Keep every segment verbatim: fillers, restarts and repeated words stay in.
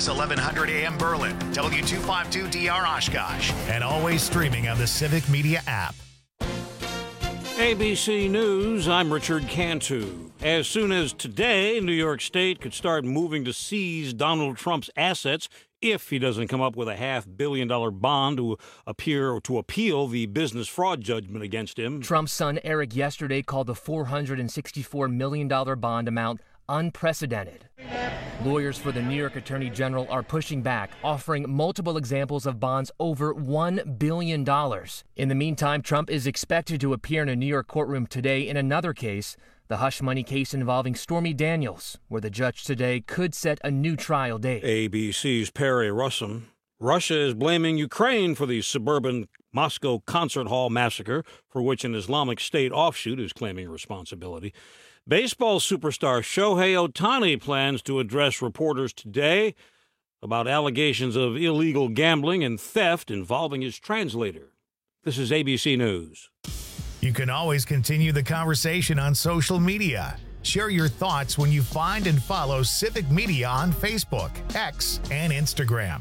News, eleven hundred A M Berlin, W two fifty-two D R Oshkosh, and always streaming on the Civic Media app. A B C News, I'm Richard Cantu. As soon as today, New York State could start moving to seize Donald Trump's assets if he doesn't come up with a half billion dollar bond to appear to appeal the business fraud judgment against him. Trump's son Eric yesterday called the four hundred sixty-four million dollars bond amount unprecedented. Lawyers for the New York Attorney General are pushing back, offering multiple examples of bonds over one billion dollars. In the meantime, Trump is expected to appear in a New York courtroom today in another case, the hush money case involving Stormy Daniels, where the judge today could set a new trial date. A B C's Perry Russum. Russia is blaming Ukraine for the suburban Moscow concert hall massacre, for which an Islamic State offshoot is claiming responsibility. Baseball superstar Shohei Ohtani plans to address reporters today about allegations of illegal gambling and theft involving his translator. This is A B C News. You can always continue the conversation on social media. Share your thoughts when you find and follow Civic Media on Facebook, X, and Instagram.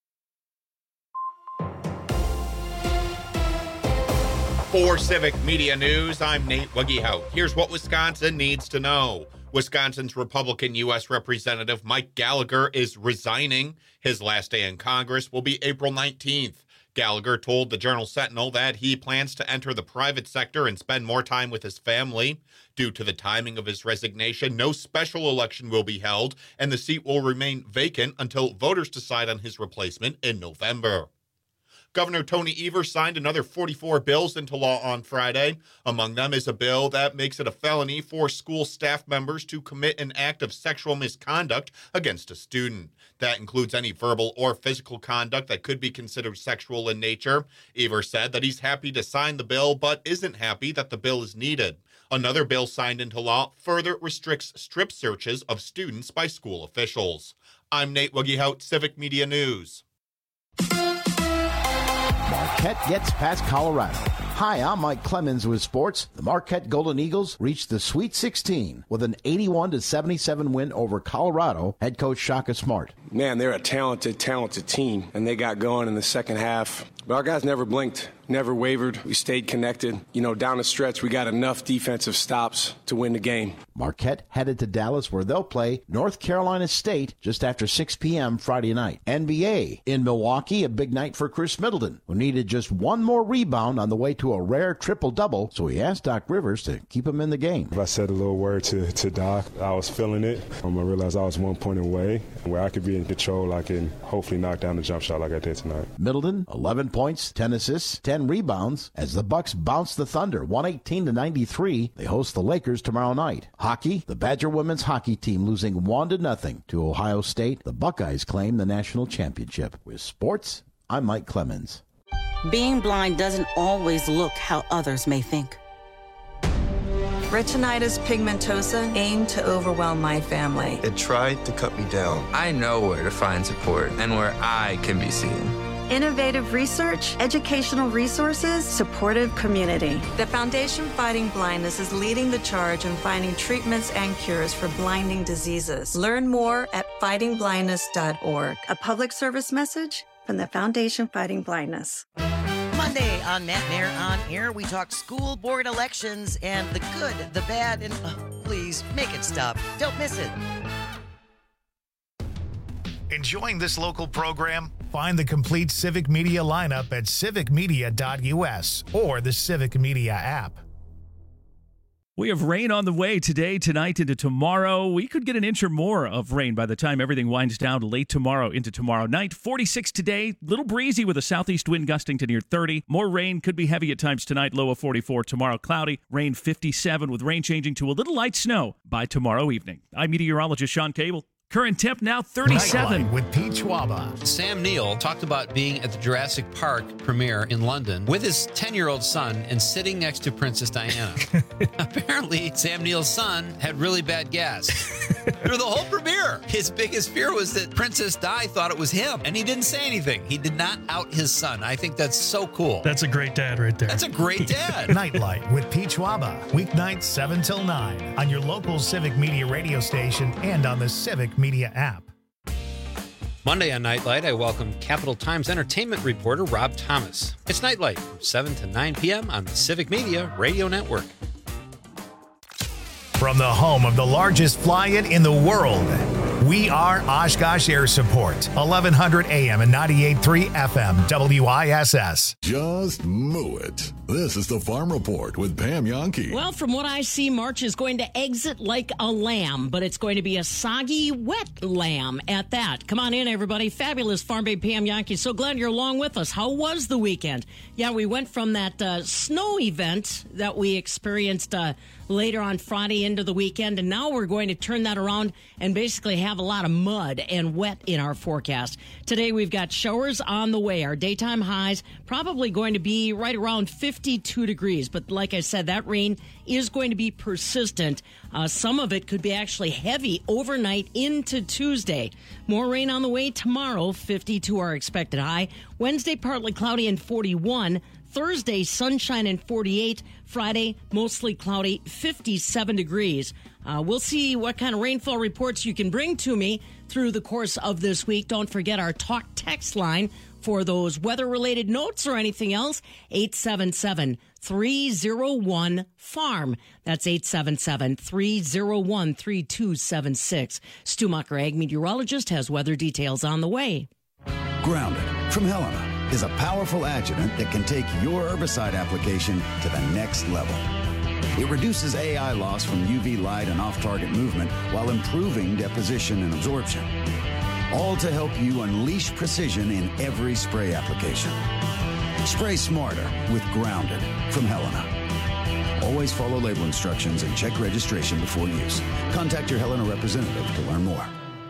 For Civic Media News, I'm Nate Wuggehout. Here's what Wisconsin needs to know. Wisconsin's Republican U S Representative Mike Gallagher is resigning. His last day in Congress will be April nineteenth. Gallagher told the Journal-Sentinel that he plans to enter the private sector and spend more time with his family. Due to the timing of his resignation, no special election will be held, and the seat will remain vacant until voters decide on his replacement in November. Governor Tony Evers signed another forty-four bills into law on Friday. Among them is a bill that makes it a felony for school staff members to commit an act of sexual misconduct against a student. That includes any verbal or physical conduct that could be considered sexual in nature. Evers said that he's happy to sign the bill, but isn't happy that the bill is needed. Another bill signed into law further restricts strip searches of students by school officials. I'm Nate Wuggehout, Civic Media News. Marquette gets past Colorado. Hi, I'm Mike Clemens with sports. The Marquette Golden Eagles reached the Sweet sixteen with an eighty-one to seventy-seven win over Colorado. Head coach Shaka Smart. Man, they're a talented, talented team, and they got going in the second half. But our guys never blinked, never wavered. We stayed connected. You know, down the stretch, we got enough defensive stops to win the game. Marquette headed to Dallas, where they'll play North Carolina State just after six p.m. Friday night. N B A in Milwaukee, a big night for Chris Middleton, who needed just one more rebound on the way to a rare triple-double, so he asked Doc Rivers to keep him in the game. I said a little word to, to Doc. I was feeling it. Um, I realized I was one point away. Where I could be in control, I can hopefully knock down the jump shot like I did tonight. Middleton, eleven points, ten assists, ten rebounds, as the Bucks bounce the Thunder one eighteen to ninety-three. They host the Lakers tomorrow night. Hockey, the Badger women's hockey team losing one to nothing to Ohio State. The Buckeyes claim the national championship. With sports, I'm Mike Clemens. Being blind doesn't always look how others may think. Retinitis pigmentosa aimed to overwhelm my family. It tried to cut me down. I know where to find support and where I can be seen. Innovative research, educational resources, supportive community. The Foundation Fighting Blindness is leading the charge in finding treatments and cures for blinding diseases. Learn more at fighting blindness dot org. A public service message from the Foundation Fighting Blindness. Monday on Matt Mayer on Air, we talk school board elections and the good, the bad, and oh, please make it stop. Don't miss it. Enjoying this local program? Find the complete Civic Media lineup at civic media dot u s or the Civic Media app. We have rain on the way today, tonight, into tomorrow. We could get an inch or more of rain by the time everything winds down late tomorrow into tomorrow night. forty-six today, little breezy with a southeast wind gusting to near thirty. More rain, could be heavy at times tonight, low of forty-four. Tomorrow, cloudy, rain fifty-seven, with rain changing to a little light snow by tomorrow evening. I'm meteorologist Sean Cable. Current temp now thirty-seven. Nightlight with Pete Schwaba. Sam Neill talked about being at the Jurassic Park premiere in London with his ten-year-old son and sitting next to Princess Diana. Apparently, Sam Neill's son had really bad gas through the whole premiere. His biggest fear was that Princess Di thought it was him, and he didn't say anything. He did not out his son. I think that's so cool. That's a great dad right there. That's a great dad. Nightlight with Pete Schwaba. Weeknights seven till nine on your local Civic Media radio station and on the Civic Media app. Monday on Nightlight, I welcome Capital Times entertainment reporter Rob Thomas. It's Nightlight from seven to nine p.m. on the Civic Media Radio Network. From the home of the largest fly-in in the world, we are Oshkosh Air Support, eleven hundred A M and ninety-eight point three F M, W I S S. Just moo it. This is the Farm Report with Pam Yonke. Well, from what I see, March is going to exit like a lamb, but it's going to be a soggy, wet lamb at that. Come on in, everybody. Fabulous Farm Babe Pam Yonke. So glad you're along with us. How was the weekend? Yeah, we went from that uh, snow event that we experienced uh, later on Friday into the weekend, and now we're going to turn that around and basically have a lot of mud and wet in our forecast. Today we've got showers on the way. Our daytime highs probably going to be right around fifty-two degrees, but like I said, that rain is going to be persistent. Uh, some of it could be actually heavy overnight into Tuesday. More rain on the way tomorrow, fifty-two our expected high. Wednesday, partly cloudy and forty-one. Thursday, sunshine and forty-eight. Friday, mostly cloudy, fifty-seven degrees. Uh, we'll see what kind of rainfall reports you can bring to me through the course of this week. Don't forget our talk text line for those weather-related notes or anything else, eight seven seven, three oh one, farm. That's eight seven seven, three oh one, three two seven six. Stu Mucker, ag meteorologist, has weather details on the way. Grounded from Helena is a powerful adjuvant that can take your herbicide application to the next level. It reduces A I loss from U V light and off-target movement while improving deposition and absorption. All to help you unleash precision in every spray application. Spray smarter with Grounded from Helena. Always follow label instructions and check registration before use. Contact your Helena representative to learn more.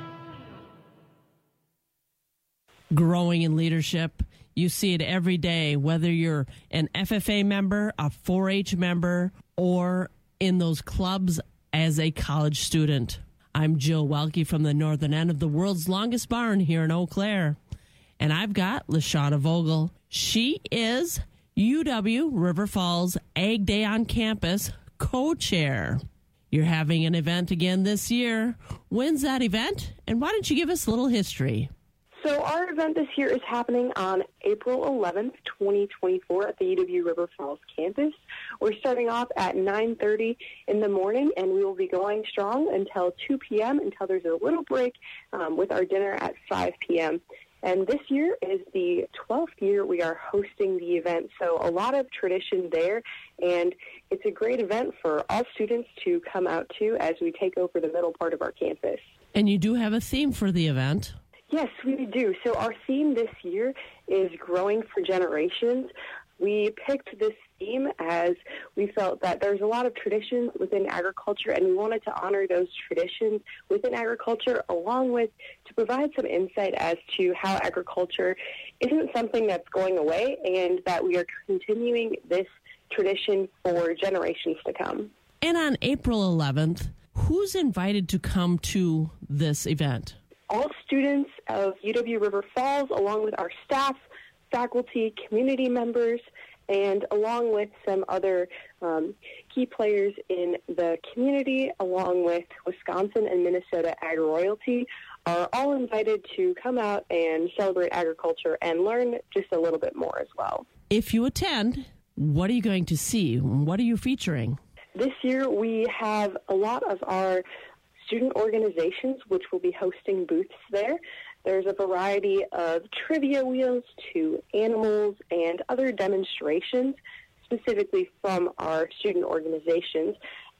Growing in leadership. You see it every day, whether you're an F F A member, a four H member, or in those clubs as a college student. I'm Jill Welke from the northern end of the world's longest barn here in Eau Claire. And I've got Lashana Vogel. She is U W River Falls Ag Day on Campus co-chair. You're having an event again this year. When's that event? And why don't you give us a little history? So our event this year is happening on April eleventh, twenty twenty-four at the U W River Falls campus. We're starting off at nine thirty in the morning, and we will be going strong until two p.m., until there's a little break um, with our dinner at five p.m. And this year is the twelfth year we are hosting the event, so a lot of tradition there, and it's a great event for all students to come out to as we take over the middle part of our campus. And you do have a theme for the event. Yes, we do. So our theme this year is Growing for Generations. We picked this theme as we felt that there's a lot of traditions within agriculture, and we wanted to honor those traditions within agriculture, along with to provide some insight as to how agriculture isn't something that's going away, and that we are continuing this tradition for generations to come. And on April eleventh, who's invited to come to this event? All students of U W River Falls, along with our staff, faculty, community members, and along with some other um, key players in the community, along with Wisconsin and Minnesota Ag Royalty, are all invited to come out and celebrate agriculture and learn just a little bit more as well. If you attend, what are you going to see? What are you featuring? This year we have a lot of our student organizations which will be hosting booths there. There's a variety of trivia wheels to animals and other demonstrations specifically from our student organizations.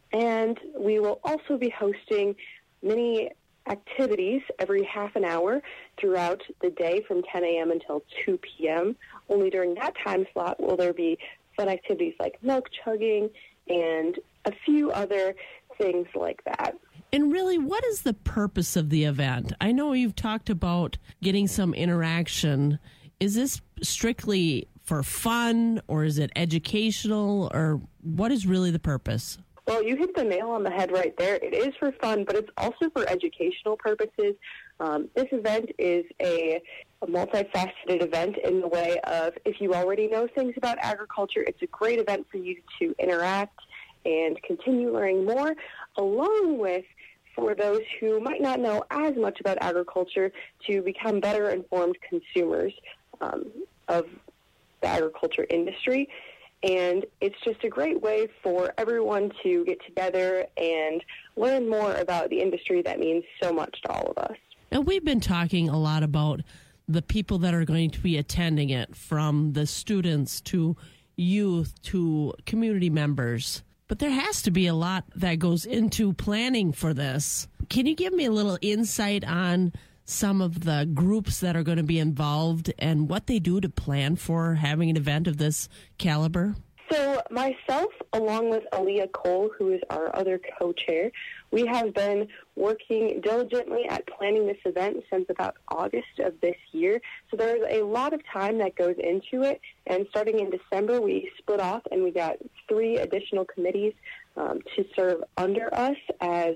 And we will also be hosting many activities every half an hour throughout the day from ten a.m. until two p.m. Only during that time slot will there be fun activities like milk chugging and a few other things like that. And really, what is the purpose of the event? I know you've talked about getting some interaction. Is this strictly for fun, or is it educational, or what is really the purpose? Well, you hit the nail on the head right there. It is for fun, but it's also for educational purposes. Um, this event is a, a multifaceted event in the way of, if you already know things about agriculture, it's a great event for you to interact and continue learning more, along with for those who might not know as much about agriculture to become better informed consumers um, of the agriculture industry. And it's just a great way for everyone to get together and learn more about the industry that means so much to all of us. And we've been talking a lot about the people that are going to be attending it, from the students to youth to community members. But there has to be a lot that goes into planning for this. Can you give me a little insight on some of the groups that are going to be involved and what they do to plan for having an event of this caliber? So myself, along with Aaliyah Cole, who is our other co-chair, we have been working diligently at planning this event since about August of this year. So there's a lot of time that goes into it. And starting in December, we split off and we got three additional committees um, to serve under us as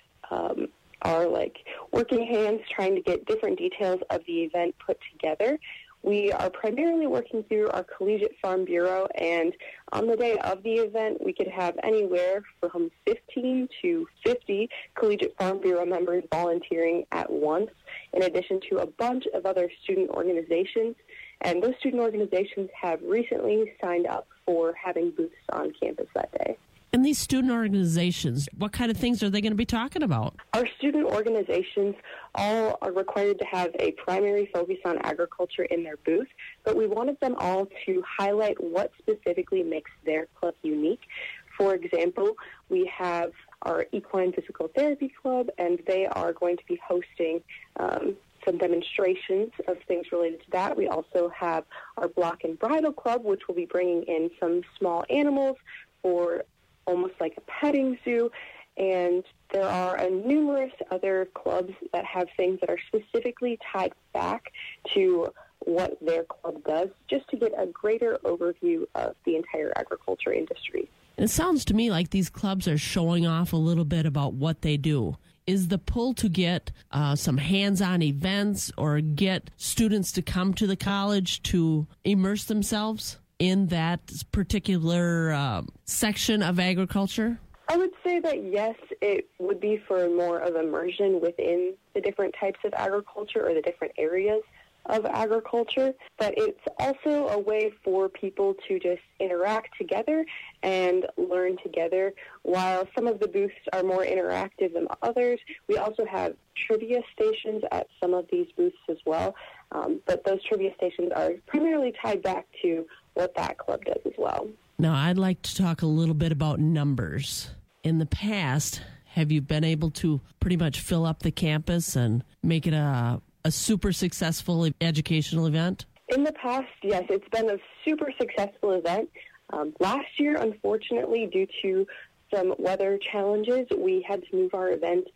um, our like working hands trying to get different details of the event put together. We are primarily working through our Collegiate Farm Bureau, and on the day of the event, we could have anywhere from fifteen to fifty Collegiate Farm Bureau members volunteering at once, in addition to a bunch of other student organizations. And those student organizations have recently signed up for having booths on campus that day. And these student organizations, what kind of things are they going to be talking about? Our student organizations all are required to have a primary focus on agriculture in their booth, but we wanted them all to highlight what specifically makes their club unique. For example, we have our Equine Physical Therapy Club, and they are going to be hosting um, some demonstrations of things related to that. We also have our Block and Bridle Club, which will be bringing in some small animals for almost like a petting zoo, and there are uh, numerous other clubs that have things that are specifically tied back to what their club does, just to get a greater overview of the entire agriculture industry. It sounds to me like these clubs are showing off a little bit about what they do. Is the pull to get uh, some hands-on events or get students to come to the college to immerse themselves in that particular uh, section of agriculture? I would say that, yes, it would be for more of immersion within the different types of agriculture or the different areas of agriculture, but it's also a way for people to just interact together and learn together. While some of the booths are more interactive than others, we also have trivia stations at some of these booths as well, um, but those trivia stations are primarily tied back to what that club does as well. Now, I'd like to talk a little bit about numbers. In the past, have you been able to pretty much fill up the campus and make it a, a super successful educational event? In the past, yes, it's been a super successful event. Um, last year, unfortunately, due to some weather challenges, we had to move our event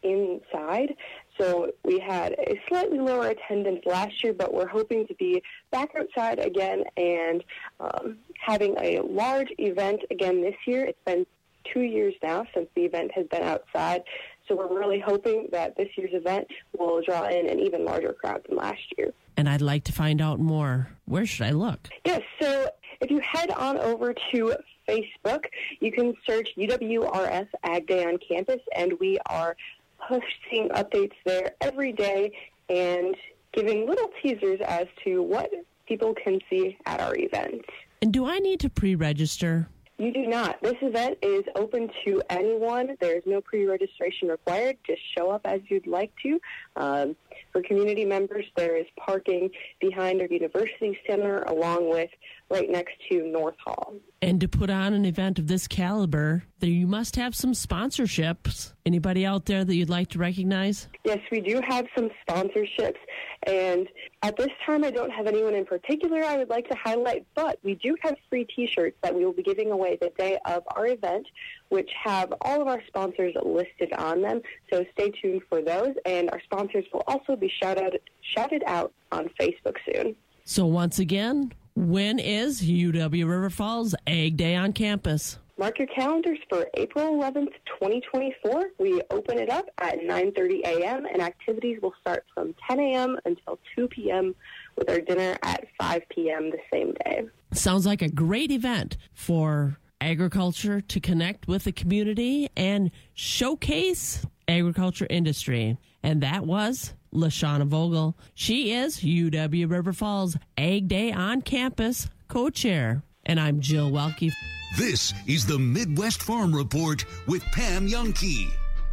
inside. So we had a slightly lower attendance last year, but we're hoping to be back outside again and um, having a large event again this year. It's been two years now since the event has been outside, so we're really hoping that this year's event will draw in an even larger crowd than last year. And I'd like to find out more. Where should I look? Yes, so if you head on over to Facebook, you can search U W R S Ag Day on Campus, and we are posting updates there every day and giving little teasers as to what people can see at our events. And do I need to pre-register? You do not. This event is open to anyone. There's no pre-registration required. Just show up as you'd like to. Um, for community members, there is parking behind our University Center along with right next to North Hall. And to put on an event of this caliber, there you must have some sponsorships. Anybody out there that you'd like to recognize? Yes, we do have some sponsorships. And at this time, I don't have anyone in particular I would like to highlight, but we do have free T-shirts that we will be giving away the day of our event, which have all of our sponsors listed on them. So stay tuned for those. And our sponsors will also be shouted, shouted out on Facebook soon. So once again, when is U W River Falls Ag Day on Campus? Mark your calendars for April eleventh, twenty twenty-four. We open it up at nine thirty a.m., and activities will start from ten a.m. until two p.m., with our dinner at five p.m. the same day. Sounds like a great event for agriculture to connect with the community and showcase agriculture industry. And that was LaShawna Vogel. She is U W River Falls Ag Day on Campus co-chair. And I'm Jill Welke. This is the Midwest Farm Report with Pam Jahnke.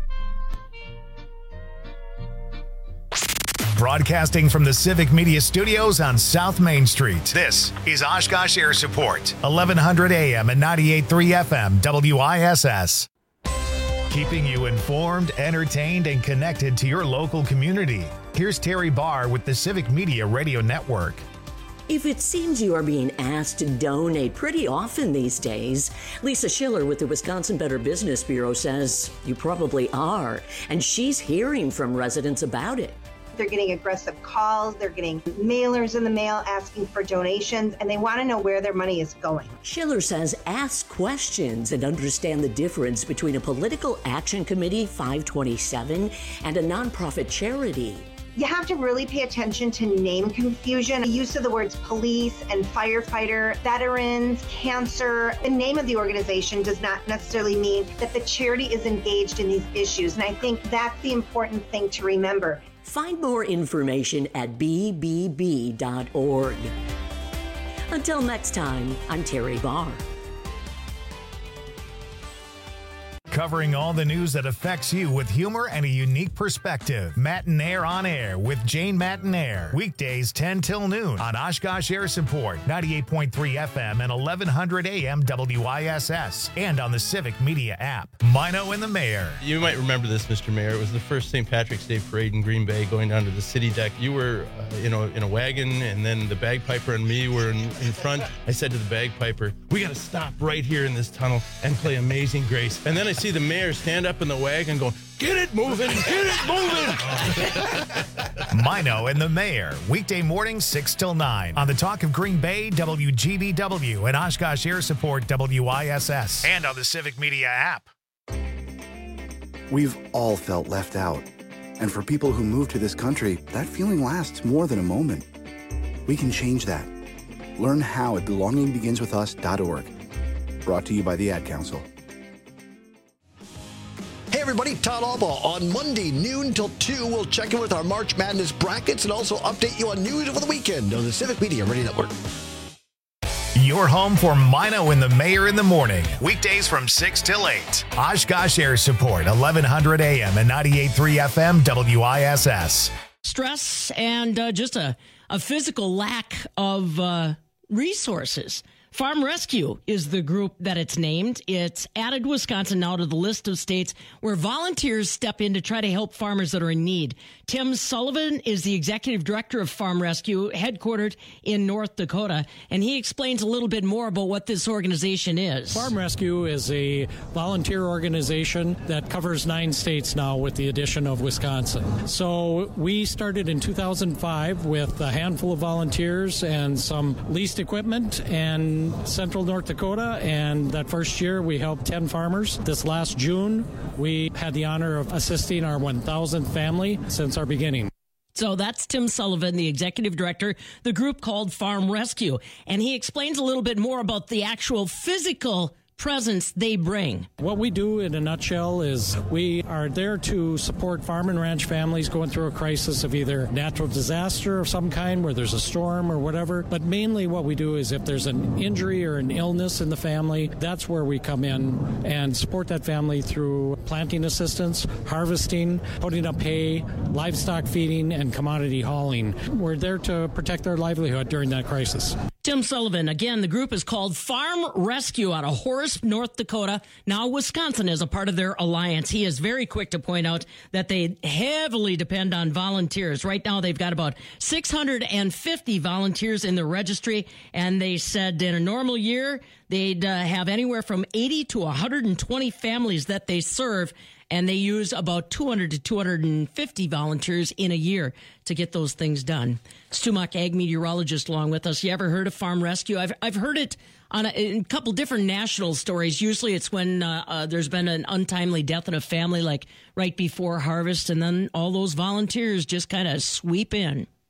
Broadcasting from the Civic Media Studios on South Main Street, this is Oshkosh Air Support, eleven hundred A M and ninety-eight point three F M W I S S. Keeping you informed, entertained, and connected to your local community. Here's Terry Barr with the Civic Media Radio Network. If it seems you are being asked to donate pretty often these days, Lisa Schiller with the Wisconsin Better Business Bureau says you probably are, and she's hearing from residents about it. They're getting aggressive calls, they're getting mailers in the mail asking for donations, and they want to know where their money is going. Schiller says ask questions and understand the difference between a political action committee, five twenty-seven, and a nonprofit charity. You have to really pay attention to name confusion. The use of the words police and firefighter, veterans, cancer. The name of the organization does not necessarily mean that the charity is engaged in these issues, and I think that's the important thing to remember. Find more information at b b b dot org. Until next time, I'm Terry Barr. Covering all the news that affects you with humor and a unique perspective. Matinaire on Air with Jane Matinaire. Weekdays ten till noon on Oshkosh Air Support, ninety-eight point three F M and eleven hundred A M W I S S. And on the Civic Media app. Mino and the Mayor. You might remember this, Mister Mayor. It was the first Saint Patrick's Day parade in Green Bay going down to the city deck. You were uh, you know, in a wagon, and then the bagpiper and me were in, in front. I said to the bagpiper, we got to stop right here in this tunnel and play Amazing Grace. And then I see the mayor stand up in the wagon going, get it moving, get it moving. Mino and the Mayor, weekday mornings six till nine on the Talk of Green Bay, W G B W, and Oshkosh Air Support, W I S S, and on the Civic Media app. We've all felt left out. And for people who move to this country, that feeling lasts more than a moment. We can change that. Learn how at belonging begins with us dot org. Brought to you by the Ad Council. Hey everybody, Todd Albaugh. On Monday, noon till two, we'll check in with our March Madness brackets and also update you on news over the weekend on the Civic Media Radio Network. Your home for Mino and the Mayor in the morning. Weekdays from six till eight. Oshkosh Air Support, eleven hundred A M and ninety-eight point three F M W I S S. Stress and uh, just a, a physical lack of uh, resources. Farm Rescue is the group that it's named. It's added Wisconsin now to the list of states where volunteers step in to try to help farmers that are in need. Tim Sullivan is the executive director of Farm Rescue, headquartered in North Dakota, and he explains a little bit more about what this organization is. Farm Rescue is a volunteer organization that covers nine states now with the addition of Wisconsin. So we started in two thousand five with a handful of volunteers and some leased equipment and Central North Dakota, and that first year we helped ten farmers. This last June, we had the honor of assisting our one thousandth family since our beginning. So that's Tim Sullivan, the executive director, the group called Farm Rescue, and he explains a little bit more about the actual physical presence they bring. What we do in a nutshell is we are there to support farm and ranch families going through a crisis of either natural disaster of some kind where there's a storm or whatever. But mainly what we do is if there's an injury or an illness in the family, that's where we come in and support that family through planting assistance, harvesting, putting up hay, livestock feeding, and commodity hauling. We're there to protect their livelihood during that crisis. Tim Sullivan, again, the group is called Farm Rescue out of Horace, North Dakota. Now Wisconsin is a part of their alliance. He is very quick to point out that they heavily depend on volunteers. Right now they've got about six hundred fifty volunteers in the registry, and they said in a normal year they'd uh, have anywhere from eighty to one hundred twenty families that they serve, and they use about two hundred to two hundred fifty volunteers in a year to get those things done. Stumach ag meteorologist along with us. You ever heard of Farm Rescue? I've I've heard it on a, in a couple different national stories. Usually it's when uh, uh, there's been an untimely death in a family, like right before harvest, and then all those volunteers just kind of sweep in.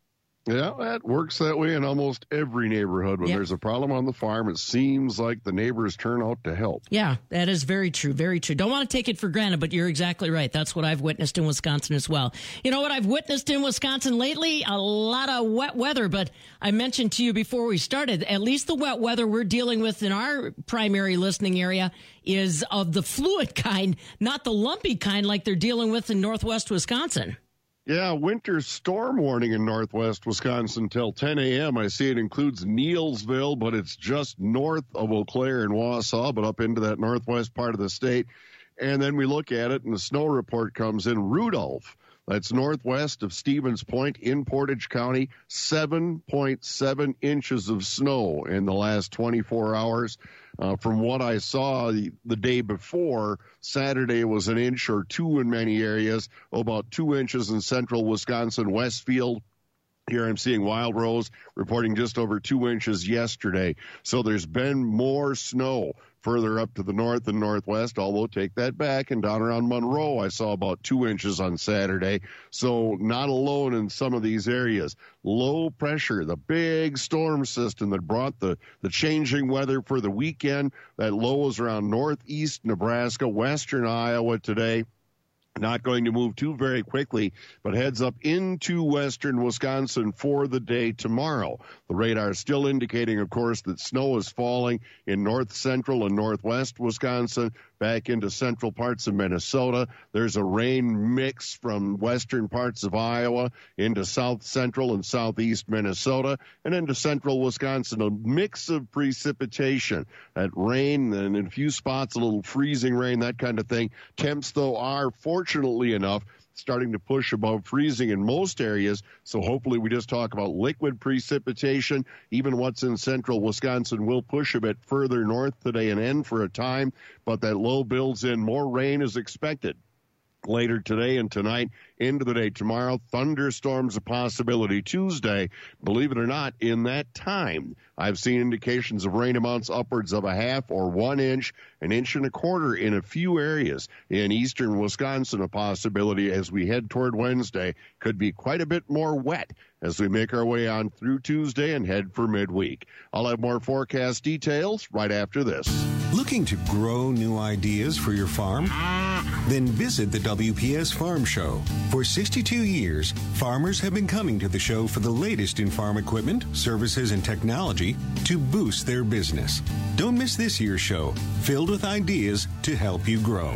Yeah, that works that way in almost every neighborhood. When Yep. there's a problem on the farm, it seems like the neighbors turn out to help. Yeah, that is very true. Very true. Don't want to take it for granted, but you're exactly right. That's what I've witnessed in Wisconsin as well. You know what I've witnessed in Wisconsin lately? A lot of wet weather, but I mentioned to you before we started, at least the wet weather we're dealing with in our primary listening area is of the fluid kind, not the lumpy kind like they're dealing with in northwest Wisconsin. Yeah, winter storm warning in northwest Wisconsin till ten a.m. I see it includes Neilsville, but it's just north of Eau Claire and Wausau, but up into that northwest part of the state. And then we look at it, and the snow report comes in. Rudolph, that's northwest of Stevens Point in Portage County, seven point seven inches of snow in the last twenty-four hours. Uh, from what I saw the, the day before, Saturday was an inch or two in many areas, about two inches in central Wisconsin, Westfield. Here I'm seeing Wild Rose reporting just over two inches yesterday. So there's been more snow further up to the north and northwest, although take that back, and down around Monroe I saw about two inches on Saturday. So not alone in some of these areas. Low pressure, the big storm system that brought the, the changing weather for the weekend, that low is around northeast Nebraska, western Iowa today. Not going to move too very quickly, but heads up into western Wisconsin for the day tomorrow. The radar is still indicating, of course, that snow is falling in north central and northwest Wisconsin, back into central parts of Minnesota. There's a rain mix from western parts of Iowa into south central and southeast Minnesota, and into central Wisconsin, a mix of precipitation. That rain, and in a few spots, a little freezing rain, that kind of thing. Temps, though, are fortunately enough starting to push above freezing in most areas, so hopefully we just talk about liquid precipitation. Even what's in central Wisconsin will push a bit further north today and end for a time, but that low builds in. More rain is expected later today and tonight into the day tomorrow. Thunderstorms a possibility Tuesday. Believe it or not, in that time, I've seen indications of rain amounts upwards of a half or one inch, an inch and a quarter in a few areas. In eastern Wisconsin, a possibility as we head toward Wednesday. Could be quite a bit more wet as we make our way on through Tuesday and head for midweek. I'll have more forecast details right after this. Looking to grow new ideas for your farm? Then visit the W P S Farm Show. For sixty-two years, farmers have been coming to the show for the latest in farm equipment, services, and technology to boost their business. Don't miss this year's show, filled with ideas to help you grow.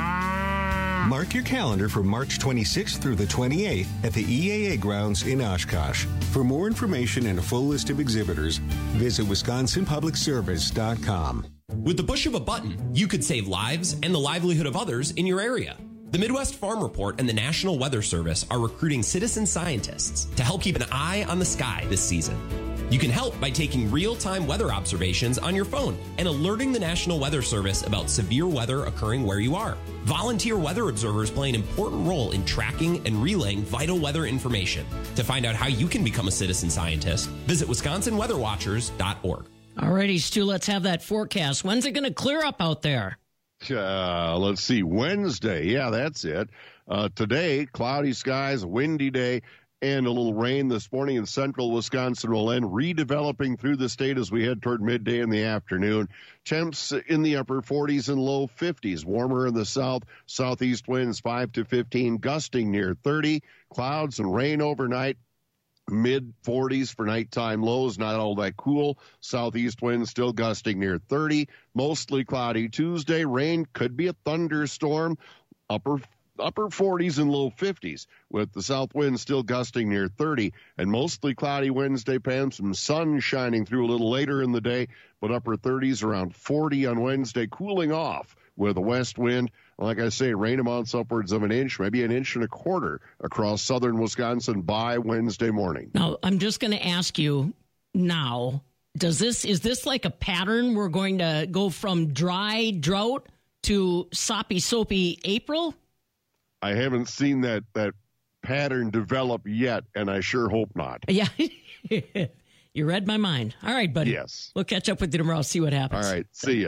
Mark your calendar for March twenty-sixth through the twenty-eighth at the E A A grounds in Oshkosh. For more information and a full list of exhibitors, visit wisconsin public service dot com. With the push of a button, you could save lives and the livelihood of others in your area. The Midwest Farm Report and the National Weather Service are recruiting citizen scientists to help keep an eye on the sky this season. You can help by taking real-time weather observations on your phone and alerting the National Weather Service about severe weather occurring where you are. Volunteer weather observers play an important role in tracking and relaying vital weather information. To find out how you can become a citizen scientist, visit wisconsin weather watchers dot org. All righty, Stu, let's have that forecast. When's it going to clear up out there? Uh, let's see, Wednesday. Yeah, that's it. Uh, today, cloudy skies, windy day, and a little rain this morning in central Wisconsin will end, redeveloping through the state as we head toward midday in the afternoon. Temps in the upper forties and low fifties. Warmer in the south. Southeast winds five to fifteen, gusting near thirty. Clouds and rain overnight. Mid forties for nighttime lows, not all that cool. Southeast winds still gusting near thirty. Mostly cloudy Tuesday. Rain could be a thunderstorm. Upper upper forties and low fifties, with the south wind still gusting near thirty. And mostly cloudy Wednesday, Pam. Some sun shining through a little later in the day, but upper thirties around forty on Wednesday, cooling off with a west wind. Like I say, rain amounts upwards of an inch, maybe an inch and a quarter across southern Wisconsin by Wednesday morning. Now, I'm just going to ask you now, does this is this like a pattern? We're going to go from dry drought to soppy, soapy April? I haven't seen that, that pattern develop yet, and I sure hope not. Yeah. You read my mind. All right, buddy. Yes. We'll catch up with you tomorrow, see what happens. All right. See ya.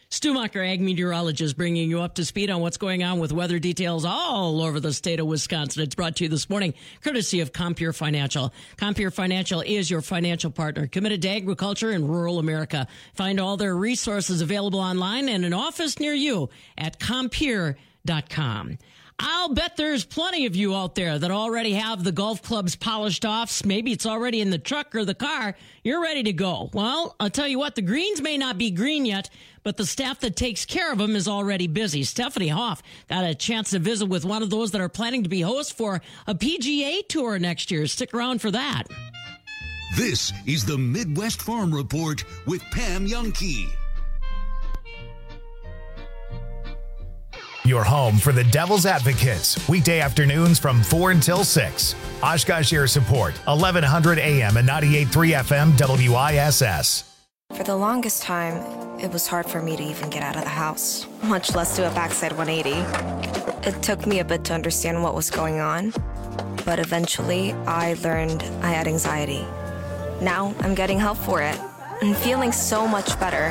Stu Macher, ag meteorologist, bringing you up to speed on what's going on with weather details all over the state of Wisconsin. It's brought to you this morning, courtesy of Compeer Financial. Compeer Financial is your financial partner, committed to agriculture in rural America. Find all their resources available online and an office near you at compeer dot com. I'll bet there's plenty of you out there that already have the golf clubs polished off. Maybe it's already in the truck or the car. You're ready to go. Well, I'll tell you what, the greens may not be green yet, but the staff that takes care of them is already busy. Stephanie Hoff got a chance to visit with one of those that are planning to be hosts for a P G A Tour next year. Stick around for that. This is the Midwest Farm Report with Pam Jahnke. Your home for the Devil's Advocates, weekday afternoons from four until six. Oshkosh Air Support, eleven hundred A M and ninety-eight point three F M W I S S. For the longest time, it was hard for me to even get out of the house, much less do a backside one eighty. It took me a bit to understand what was going on, but eventually I learned I had anxiety. Now I'm getting help for it and feeling so much better.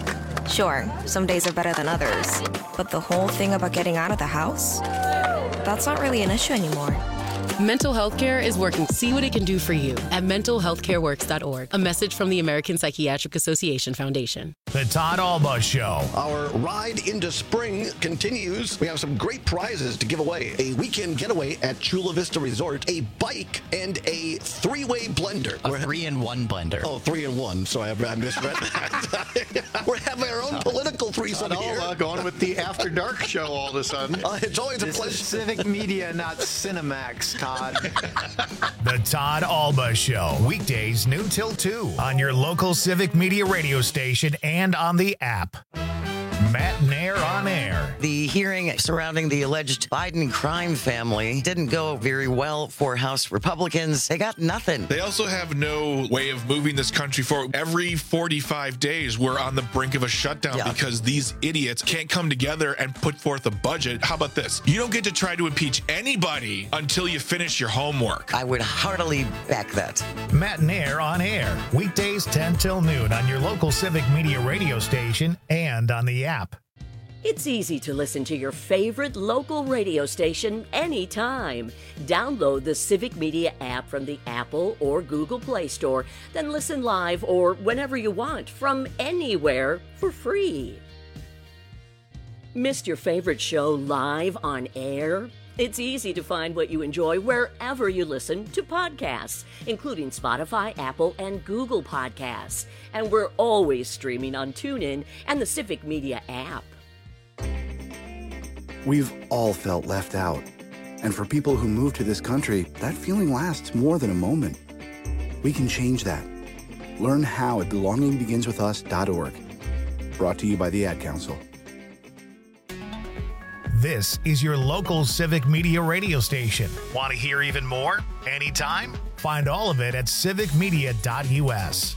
Sure, some days are better than others, but the whole thing about getting out of the house, that's not really an issue anymore. Mental health care is working. See what it can do for you at mental health care works dot org. A message from the American Psychiatric Association Foundation. The Todd Alba Show. Our ride into spring continues. We have some great prizes to give away. A weekend getaway at Chula Vista Resort, a bike, and a three-way blender. A three-in-one blender. Oh, three-in-one. So I, I misread that. We're having our own political threesome Todd here. Alba going with the After Dark show all of a sudden. Uh, it's always this a pleasure. Is Civic Media, not Cinemax, Todd. The Todd Alba Show, weekdays noon till two on your local Civic Media radio station and on the app. Matt Nair on air. The hearing surrounding the alleged Biden crime family didn't go very well for House Republicans. They got nothing. They also have no way of moving this country forward. Every forty-five days, we're on the brink of a shutdown yeah. because these idiots can't come together and put forth a budget. How about this? You don't get to try to impeach anybody until you finish your homework. I would heartily back that. Matt Nair on air, weekdays ten till noon on your local Civic Media radio station and on the app. It's easy to listen to your favorite local radio station anytime. Download the Civic Media app from the Apple or Google Play Store, then listen live or whenever you want from anywhere for free. Missed your favorite show live on air? It's easy to find what you enjoy wherever you listen to podcasts, including Spotify, Apple, and Google Podcasts. And we're always streaming on TuneIn and the Civic Media app. We've all felt left out. And for people who move to this country, that feeling lasts more than a moment. We can change that. Learn how at belonging begins with us dot org. Brought to you by the Ad Council. This is your local Civic Media radio station. Want to hear even more? Anytime? Find all of it at civic media dot U S.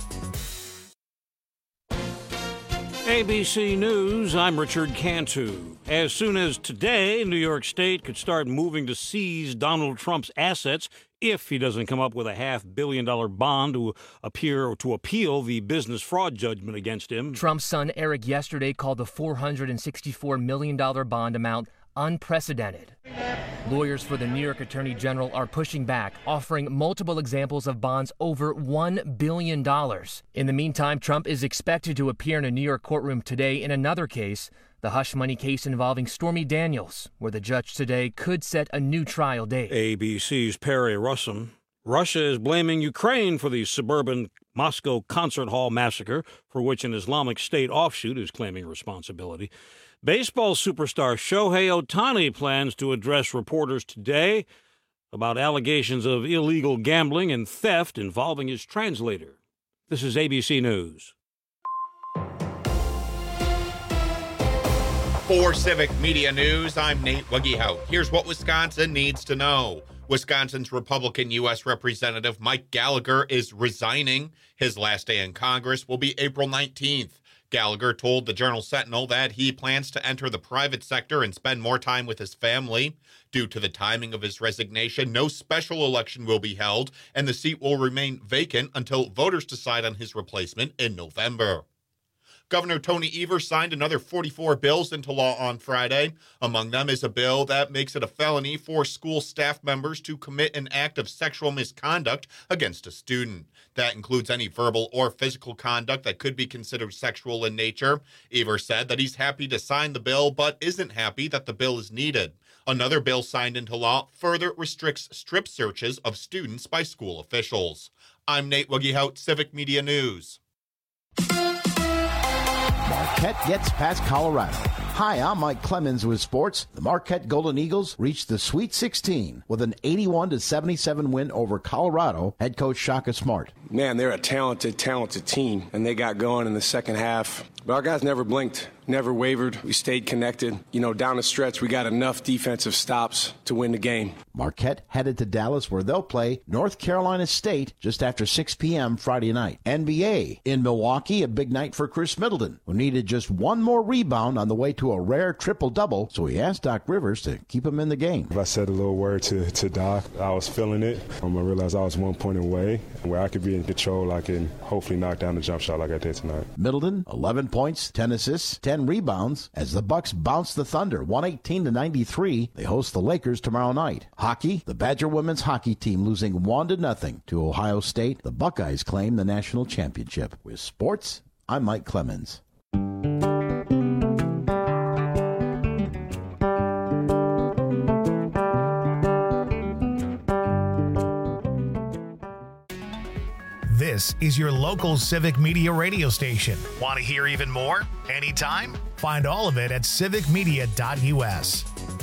A B C News, I'm Richard Cantu. As soon as today, New York State could start moving to seize Donald Trump's assets if he doesn't come up with a half billion dollar bond to appear or to appeal the business fraud judgment against him. Trump's son Eric yesterday called the four hundred sixty-four million dollars bond amount unprecedented. Lawyers for the New York Attorney General are pushing back, offering multiple examples of bonds over one billion dollars. In the meantime, Trump is expected to appear in a New York courtroom today in another case, the hush money case involving Stormy Daniels, where the judge today could set a new trial date. A B C's Perry Russum. Russia is blaming Ukraine for the suburban Moscow concert hall massacre, for which an Islamic State offshoot is claiming responsibility. Baseball superstar Shohei Ohtani plans to address reporters today about allegations of illegal gambling and theft involving his translator. This is A B C News. For Civic Media News, I'm Nate Wuggehout. Here's what Wisconsin needs to know. Wisconsin's Republican U S Representative Mike Gallagher is resigning. His last day in Congress will be April nineteenth. Gallagher told the Journal-Sentinel that he plans to enter the private sector and spend more time with his family. Due to the timing of his resignation, no special election will be held, and the seat will remain vacant until voters decide on his replacement in November. Governor Tony Evers signed another forty-four bills into law on Friday. Among them is a bill that makes it a felony for school staff members to commit an act of sexual misconduct against a student. That includes any verbal or physical conduct that could be considered sexual in nature. Evers said that he's happy to sign the bill, but isn't happy that the bill is needed. Another bill signed into law further restricts strip searches of students by school officials. I'm Nate Woogiehout, Civic Media News. Marquette gets past Colorado. Hi, I'm Mike Clemens with sports. The Marquette Golden Eagles reached the Sweet sixteen with an eighty-one to seventy-seven win over Colorado. Head coach Shaka Smart. Man, they're a talented, talented team, and they got going in the second half. But our guys never blinked, never wavered. We stayed connected. You know, down the stretch, we got enough defensive stops to win the game. Marquette headed to Dallas, where they'll play North Carolina State just after six p.m. Friday night. N B A in Milwaukee, a big night for Chris Middleton, who needed just one more rebound on the way to a rare triple-double, so he asked Doc Rivers to keep him in the game. If I said a little word to, to Doc, I was feeling it. Um, I realized I was one point away. Where I could be in control, I can hopefully knock down the jump shot like I did tonight. Middleton, eleven points, ten assists, ten rebounds, as the Bucks bounce the Thunder one eighteen to ninety-three. They host the Lakers tomorrow night. Hockey, the Badger women's hockey team losing one to nothing to Ohio State. The Buckeyes claim the national championship. With sports, I'm Mike Clemens. This is your local Civic Media radio station. Want to hear even more? Anytime? Find all of it at civic media dot u s.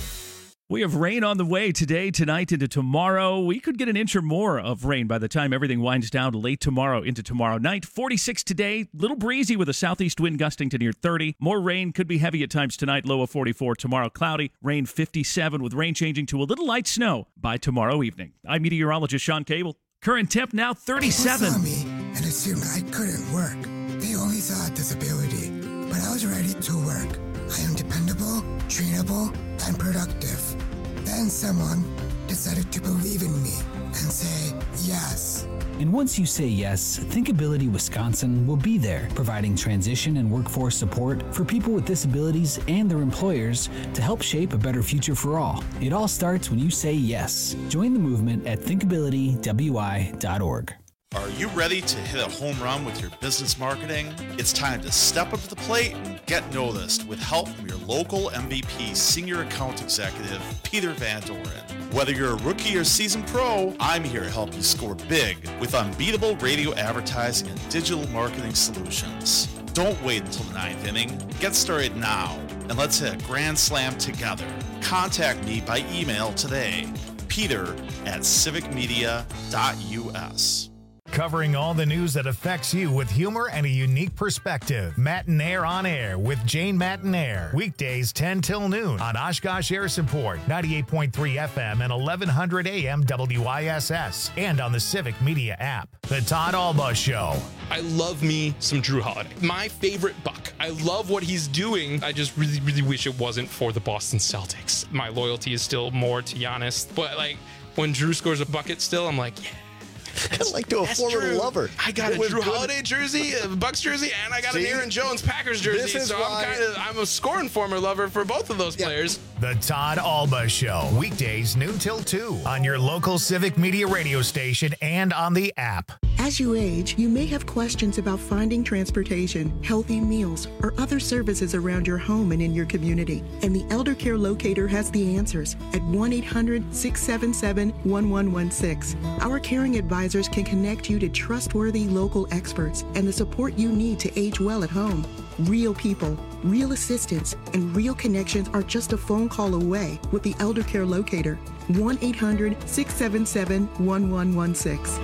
We have rain on the way today, tonight, into tomorrow. We could get an inch or more of rain by the time everything winds down late tomorrow into tomorrow night. forty-six today, little breezy with a southeast wind gusting to near thirty. More rain, could be heavy at times tonight, low of forty-four. Tomorrow, cloudy, rain fifty-seven, with rain changing to a little light snow by tomorrow evening. I'm meteorologist Sean Cable. Current temp now thirty-seven. People saw me and assumed I couldn't work. They only saw disability, but I was ready to work. I am dependable, trainable, and productive. Then someone decided to believe in me and say yes. And once you say yes, Thinkability Wisconsin will be there, providing transition and workforce support for people with disabilities and their employers to help shape a better future for all. It all starts when you say yes. Join the movement at thinkability w i dot org. Are you ready to hit a home run with your business marketing? It's time to step up to the plate and get noticed with help from your local M V P Senior Account Executive, Peter Van Doren. Whether you're a rookie or seasoned pro, I'm here to help you score big with unbeatable radio advertising and digital marketing solutions. Don't wait until the ninth inning. Get started now, and let's hit a grand slam together. Contact me by email today, peter at civic media dot u s. Covering all the news that affects you with humor and a unique perspective. Matinaire on Air with Jane Matinaire. Weekdays ten till noon on Oshkosh Air Support, ninety-eight point three F M and eleven hundred A M W I S S. And on the Civic Media app. The Todd Alba Show. I love me some Drew Holiday. My favorite Buck. I love what he's doing. I just really, really wish it wasn't for the Boston Celtics. My loyalty is still more to Giannis. But, like, when Drew scores a bucket still, I'm like, yeah. Kind of like to a former Drew. lover. I got It a was Drew good. Holiday jersey, a Bucks jersey, and I got See? an Aaron Jones Packers jersey. This is so why- I'm kind of I'm a scoring former lover for both of those players. The Todd Alba Show. Weekdays noon till two on your local Civic Media radio station and on the app. As you age, you may have questions about finding transportation, healthy meals, or other services around your home and in your community. And the Elder Care Locator has the answers at one eight hundred six seven seven one one one six. Our caring advisors can connect you to trustworthy local experts and the support you need to age well at home. Real people, real assistance, and real connections are just a phone call away with the Elder Care Locator. one eight hundred six seven seven one one one six.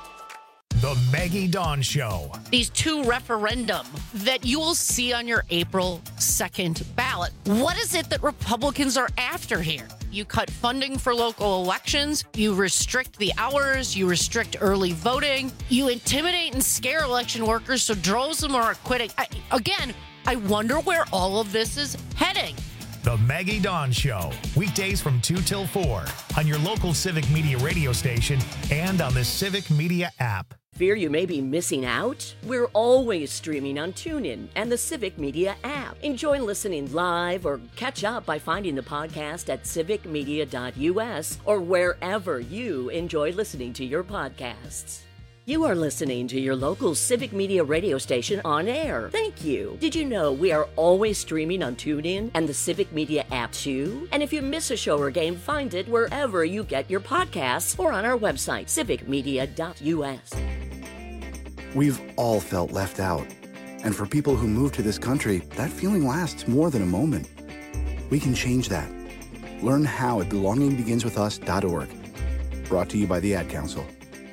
The Maggie Dawn Show. These two referendum that you will see on your April second ballot. What is it that Republicans are after here? You cut funding for local elections, you restrict the hours, you restrict early voting, you intimidate and scare election workers so droves of them are quitting. I, again, I wonder where all of this is heading. The Maggie Dawn Show. Weekdays from two till four on your local Civic Media radio station and on the Civic Media app. Fear you may be missing out? We're always streaming on TuneIn and the Civic Media app. Enjoy listening live or catch up by finding the podcast at civic media dot u s or wherever you enjoy listening to your podcasts. You are listening to your local Civic Media radio station on air. Thank you. Did you know we are always streaming on TuneIn and the Civic Media app too? And if you miss a show or game, find it wherever you get your podcasts or on our website, civic media dot u s. We've all felt left out. And for people who move to this country, that feeling lasts more than a moment. We can change that. Learn how at belonging begins with us dot org. Brought to you by the Ad Council.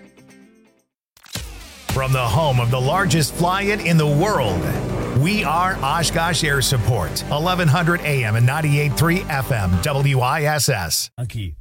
From the home of the largest fly-in in the world, we are Oshkosh Air Support, eleven hundred A M and ninety-eight point three F M, W I S S. Okay.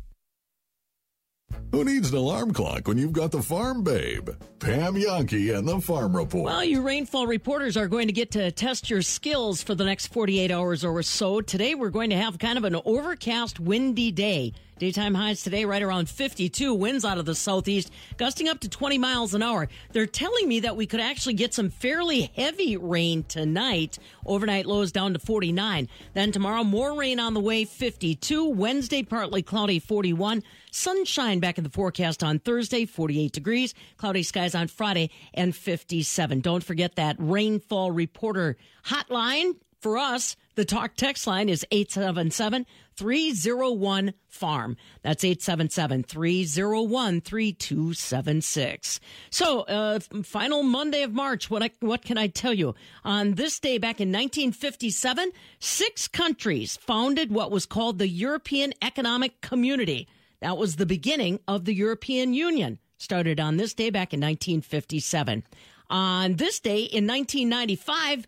Who needs an alarm clock when you've got the Farm Babe? Pam Yankee and the Farm Report. Well, you rainfall reporters are going to get to test your skills for the next forty-eight hours or so. Today, we're going to have kind of an overcast, windy day. Daytime highs today right around fifty-two. Winds out of the southeast, gusting up to twenty miles an hour. They're telling me that we could actually get some fairly heavy rain tonight. Overnight lows down to forty-nine. Then tomorrow, more rain on the way, fifty-two. Wednesday, partly cloudy, forty-one. Sunshine back in the forecast on Thursday, forty-eight degrees. Cloudy skies on Friday, and fifty-seven. Don't forget that rainfall reporter hotline for us. The talk text line is eight seven seven, three oh one, farm. That's eight seven seven, three oh one, three two seven six. So, uh, final Monday of March, what I, what can I tell you? On this day back in nineteen fifty-seven, six countries founded what was called the European Economic Community. That was the beginning of the European Union. Started on this day back in nineteen fifty-seven. On this day in nineteen ninety-five,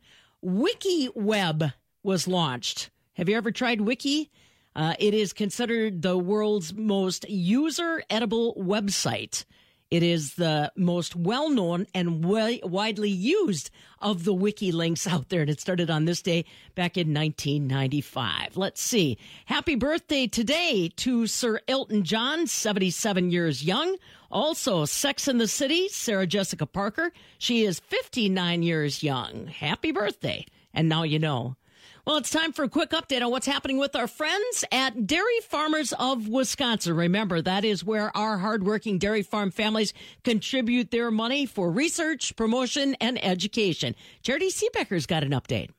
WikiWeb was launched. Have you ever tried Wiki? Uh, it is considered the world's most user-edible website. It is the most well-known and wi- widely used of the wiki links out there. And it started on this day back in nineteen ninety-five. Let's see. Happy birthday today to Sir Elton John, seventy-seven years young. Also, Sex and the City, Sarah Jessica Parker. She is fifty-nine years young. Happy birthday. And now you know. Well, it's time for a quick update on what's happening with our friends at Dairy Farmers of Wisconsin. Remember, that is where our hardworking dairy farm families contribute their money for research, promotion, and education. Charity Seebecker's got an update.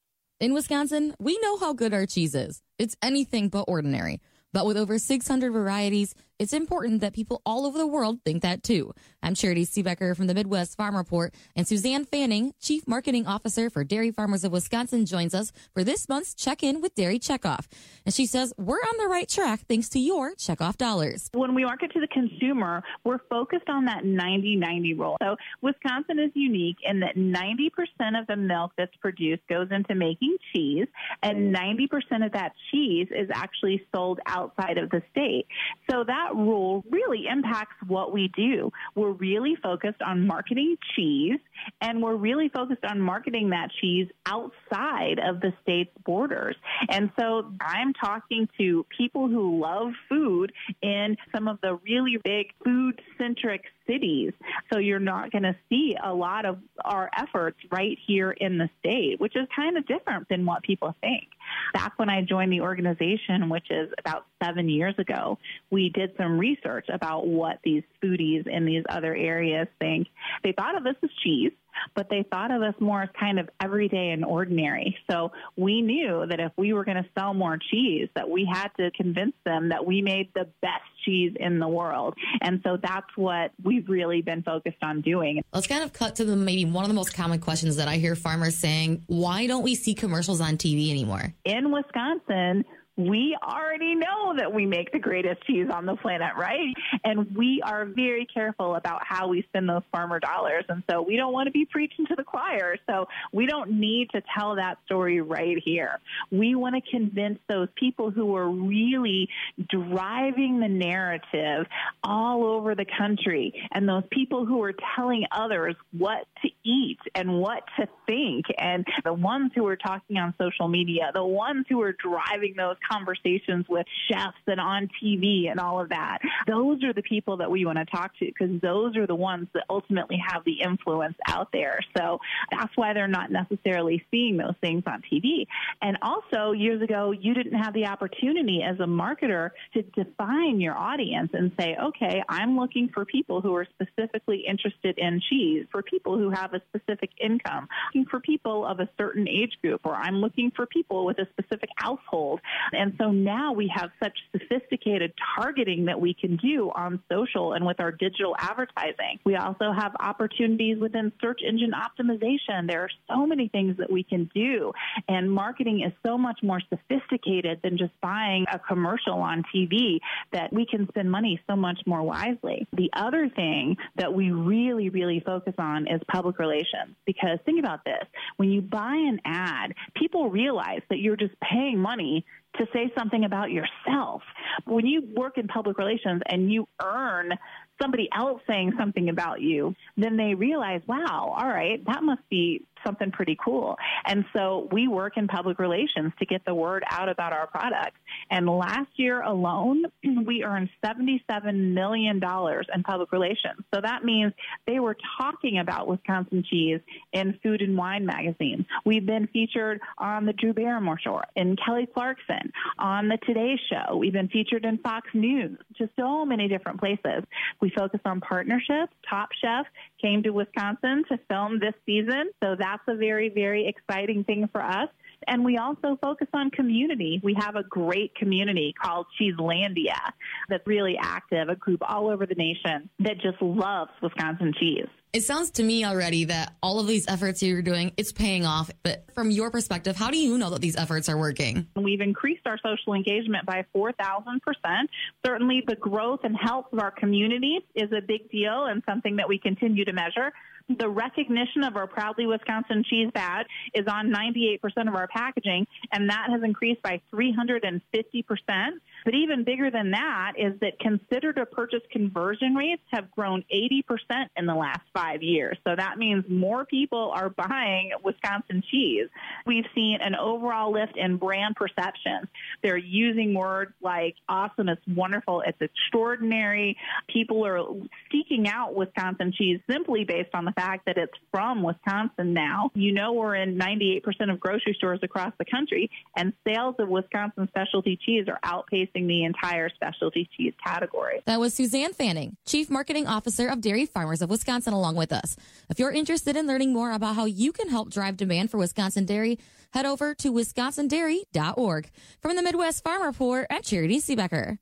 In Wisconsin, we know how good our cheese is. It's anything but ordinary. But with over six hundred varieties, it's important that people all over the world think that too. I'm Charity Seebecker from the Midwest Farm Report, and Suzanne Fanning, Chief Marketing Officer for Dairy Farmers of Wisconsin, joins us for this month's Check-In with Dairy Checkoff. And she says we're on the right track thanks to your checkoff dollars. When we market to the consumer, we're focused on that ninety ninety rule. So Wisconsin is unique in that ninety percent of the milk that's produced goes into making cheese, and ninety percent of that cheese is actually sold outside of the state. So that rule really impacts what we do. We're really focused on marketing cheese, and we're really focused on marketing that cheese outside of the state's borders. And so I'm talking to people who love food in some of the really big food-centric cities. So you're not going to see a lot of our efforts right here in the state, which is kind of different than what people think. Back when I joined the organization, which is about seven years ago, we did some research about what these foodies in these other areas think. They thought of us as cheese, but they thought of us more as kind of everyday and ordinary. So we knew that if we were going to sell more cheese, that we had to convince them that we made the best cheese in the world. And so that's what we've really been focused on doing. Let's kind of cut to the maybe one of the most common questions that I hear farmers saying, why don't we see commercials on T V anymore? In Wisconsin, we already know that we make the greatest cheese on the planet, right? And we are very careful about how we spend those farmer dollars. And so we don't want to be preaching to the choir. So we don't need to tell that story right here. We want to convince those people who are really driving the narrative all over the country, and those people who are telling others what to eat and what to think. And the ones who are talking on social media, the ones who are driving those conversations with chefs and on T V and all of that, those are the people that we want to talk to, because those are the ones that ultimately have the influence out there. So that's why they're not necessarily seeing those things on T V. And also, years ago, you didn't have the opportunity as a marketer to define your audience and say, okay, I'm looking for people who are specifically interested in cheese, for people who have a specific income, looking for people of a certain age group, or I'm looking for people with a specific household. And so now we have such sophisticated targeting that we can do on social and with our digital advertising. We also have opportunities within search engine optimization. There are so many things that we can do, and marketing is so much more sophisticated than just buying a commercial on T V, that we can spend money so much more wisely. The other thing that we really, really focus on is public relations, because think about this. When you buy an ad, people realize that you're just paying money to say something about yourself. When you work in public relations and you earn somebody else saying something about you, then they realize, wow, all right, that must be something pretty cool. And so we work in public relations to get the word out about our products. And last year alone, we earned seventy-seven million dollars in public relations. So that means they were talking about Wisconsin cheese in Food and Wine magazines. We've been featured on the Drew Barrymore Show, in Kelly Clarkson, on the Today Show. We've been featured in Fox News, just so many different places. We focus on partnerships. Top Chef came to Wisconsin to film this season, so that's a very, very exciting thing for us. And we also focus on community. We have a great community called Cheeselandia that's really active, a group all over the nation that just loves Wisconsin cheese. It sounds to me already that all of these efforts you're doing, it's paying off. But from your perspective, how do you know that these efforts are working? We've increased our social engagement by four thousand percent. Certainly the growth and health of our community is a big deal and something that we continue to measure. The recognition of our Proudly Wisconsin cheese badge is on ninety-eight percent of our packaging, and that has increased by three hundred fifty percent. But even bigger than that is that considered a purchase conversion rates have grown eighty percent in the last five years. So that means more people are buying Wisconsin cheese. We've seen an overall lift in brand perception. They're using words like awesome, it's wonderful, it's extraordinary. People are seeking out Wisconsin cheese simply based on the fact that it's from Wisconsin now. You know, we're in ninety-eight percent of grocery stores across the country, and sales of Wisconsin specialty cheese are outpacing the entire specialty cheese category. That was Suzanne Fanning, Chief Marketing Officer of Dairy Farmers of Wisconsin, along with us. If you're interested in learning more about how you can help drive demand for Wisconsin dairy, head over to wisconsin dairy dot org. From the Midwest Farm Report, I'm Charity Seebecker.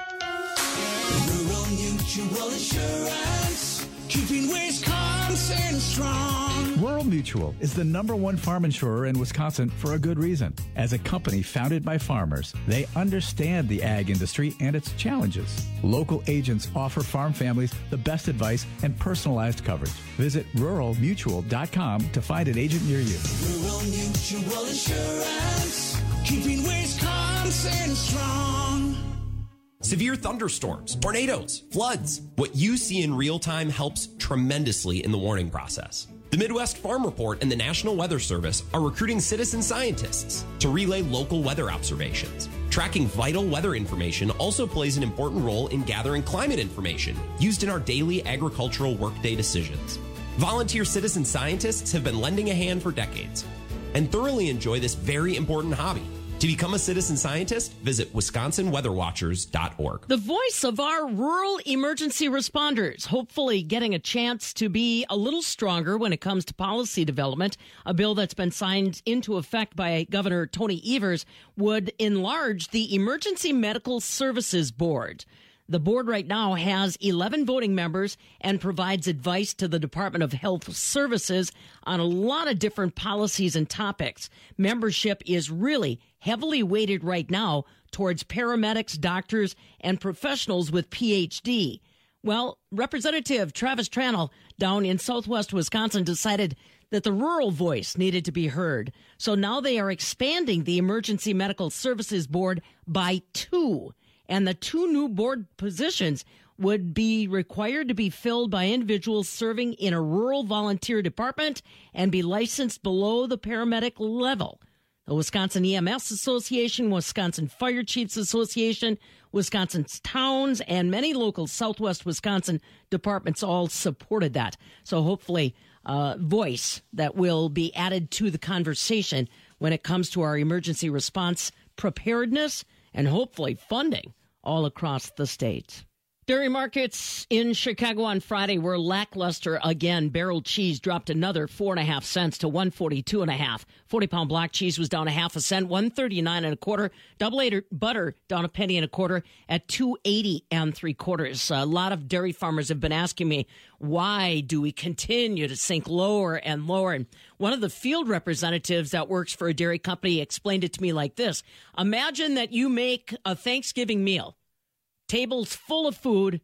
Rural Mutual Insurance, keeping Wisconsin strong. Rural Mutual is the number one farm insurer in Wisconsin for a good reason. As a company founded by farmers, they understand the ag industry and its challenges. Local agents offer farm families the best advice and personalized coverage. Visit rural mutual dot com to find an agent near you. Rural Mutual Insurance, keeping Wisconsin strong. Severe thunderstorms, tornadoes, floods. What you see in real time helps tremendously in the warning process. The Midwest Farm Report and the National Weather Service are recruiting citizen scientists to relay local weather observations. Tracking vital weather information also plays an important role in gathering climate information used in our daily agricultural workday decisions. Volunteer citizen scientists have been lending a hand for decades and thoroughly enjoy this very important hobby. To become a citizen scientist, visit wisconsin weather watchers dot org. The voice of our rural emergency responders, hopefully getting a chance to be a little stronger when it comes to policy development. A bill that's been signed into effect by Governor Tony Evers would enlarge the Emergency Medical Services Board. The board right now has eleven voting members and provides advice to the Department of Health Services on a lot of different policies and topics. Membership is really heavily weighted right now towards paramedics, doctors, and professionals with P H D. Well, Representative Travis Tranel down in southwest Wisconsin decided that the rural voice needed to be heard. So now they are expanding the Emergency Medical Services Board by two. And the two new board positions would be required to be filled by individuals serving in a rural volunteer department and be licensed below the paramedic level. The Wisconsin E M S Association, Wisconsin Fire Chiefs Association, Wisconsin's towns, and many local Southwest Wisconsin departments all supported that. So hopefully a voice that will be added to the conversation when it comes to our emergency response preparedness and hopefully funding all across the state. Dairy markets in Chicago on Friday were lackluster again. Barrel cheese dropped another four and a half cents to one forty-two and a half. forty pound block cheese was down a half a cent, one thirty-nine and a quarter. Double A butter down a penny and a quarter at two eighty and three quarters. A lot of dairy farmers have been asking me, why do we continue to sink lower and lower? And one of the field representatives that works for a dairy company explained it to me like this. Imagine that you make a Thanksgiving meal. Tables full of food,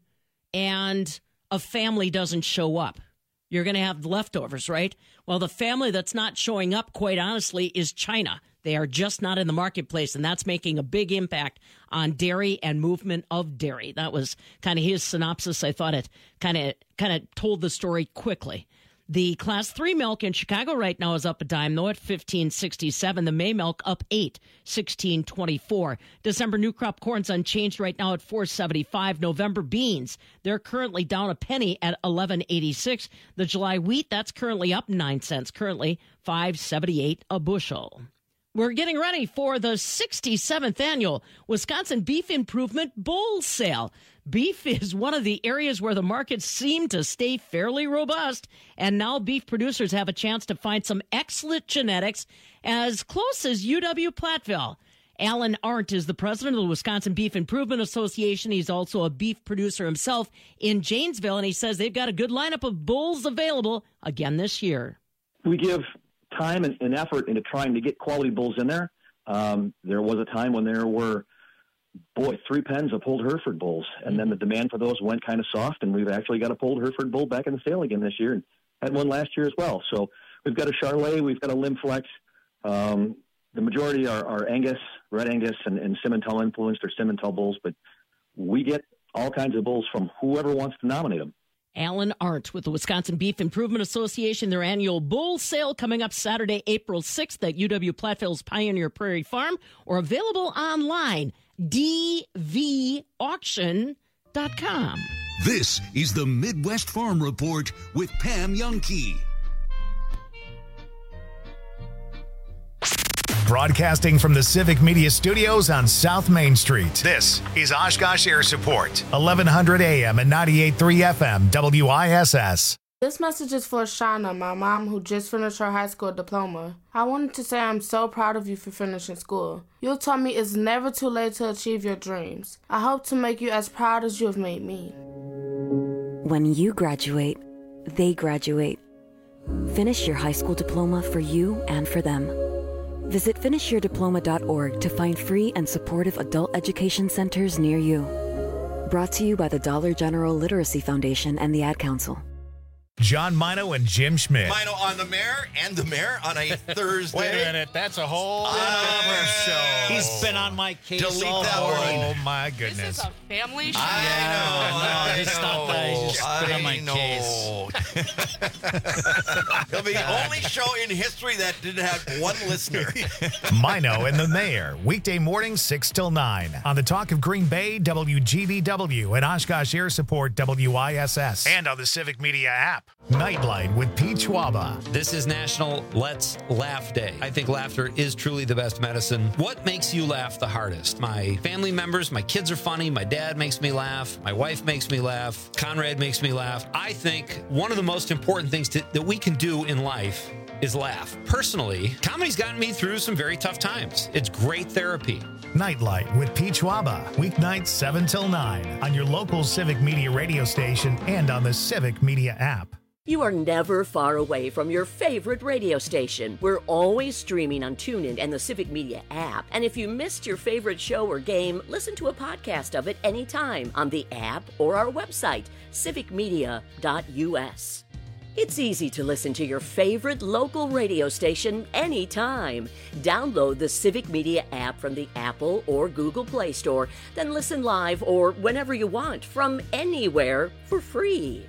and a family doesn't show up. You're going to have leftovers, right? Well, the family that's not showing up, quite honestly, is China. They are just not in the marketplace, and that's making a big impact on dairy and movement of dairy. That was kind of his synopsis. I thought it kind of kind of told the story quickly. The Class three milk in Chicago right now is up a dime, though, at fifteen sixty-seven. The May milk up eight, sixteen twenty-four. December new crop corn's unchanged right now at four seventy-five. November beans, they're currently down a penny at eleven eighty-six. The July wheat, that's currently up nine cents, currently five seventy-eight a bushel. We're getting ready for the sixty-seventh annual Wisconsin Beef Improvement Bull Sale. Beef is one of the areas where the markets seem to stay fairly robust, and now beef producers have a chance to find some excellent genetics as close as U W-Platteville. Alan Arndt is the president of the Wisconsin Beef Improvement Association. He's also a beef producer himself in Janesville, and he says they've got a good lineup of bulls available again this year. We give time and, and effort into trying to get quality bulls in there. Um, there was a time when there were, boy, three pens of Polled Hereford bulls, and then the demand for those went kind of soft, and we've actually got a Polled Hereford bull back in the sale again this year, and had one last year as well. So we've got a Charolais, we've got a Limflex. Um, the majority are, are Angus, Red Angus, and, and Simmental influenced or Simmental bulls, but we get all kinds of bulls from whoever wants to nominate them. Alan Arndt with the Wisconsin Beef Improvement Association, their annual bull sale coming up Saturday, April sixth at U W-Platteville's Pioneer Prairie Farm, or available online, d v auction dot com. This is the Midwest Farm Report with Pam Jahnke. Broadcasting from the Civic Media Studios on South Main Street. This is Oshkosh Air Support, eleven hundred A M and ninety-eight point three F M, W I S S. This message is for Shauna, my mom, who just finished her high school diploma. I wanted to say I'm so proud of you for finishing school. You told me it's never too late to achieve your dreams. I hope to make you as proud as you have made me. When you graduate, they graduate. Finish your high school diploma for you and for them. Visit finish your diploma dot org to find free and supportive adult education centers near you. Brought to you by the Dollar General Literacy Foundation and the Ad Council. John Mino and Jim Schmidt. Mino on the mayor and the mayor on a Thursday. Wait a minute, that's a whole other show. He's been on my case Delete all that morning. Oh my goodness. This is a family show. I Yeah, know. no, I it's know. not that. He's just been on my I know. case. It'll be the only show in history that didn't have one listener. Mino and the Mayor, weekday mornings six till nine on the Talk of Green Bay, W G B W, and Oshkosh Air Support, W I S S, and on the Civic Media app. Nightlight with Pete Schwaba. This is National Let's Laugh Day. I think laughter is truly the best medicine. What makes you laugh the hardest? My family members, my kids are funny, my dad makes me laugh, my wife makes me laugh, Conrad makes me laugh. I think one of the most important things to, that we can do in life is laugh. Personally, comedy's gotten me through some very tough times. It's great therapy. Nightlight with Pete Schwaba, weeknights seven till nine on your local Civic Media radio station and on the Civic Media app. You are never far away from your favorite radio station. We're always streaming on TuneIn and the Civic Media app. And if you missed your favorite show or game, listen to a podcast of it anytime on the app or our website, civic media dot u s. It's easy to listen to your favorite local radio station anytime. Download the Civic Media app from the Apple or Google Play Store, then listen live or whenever you want from anywhere for free.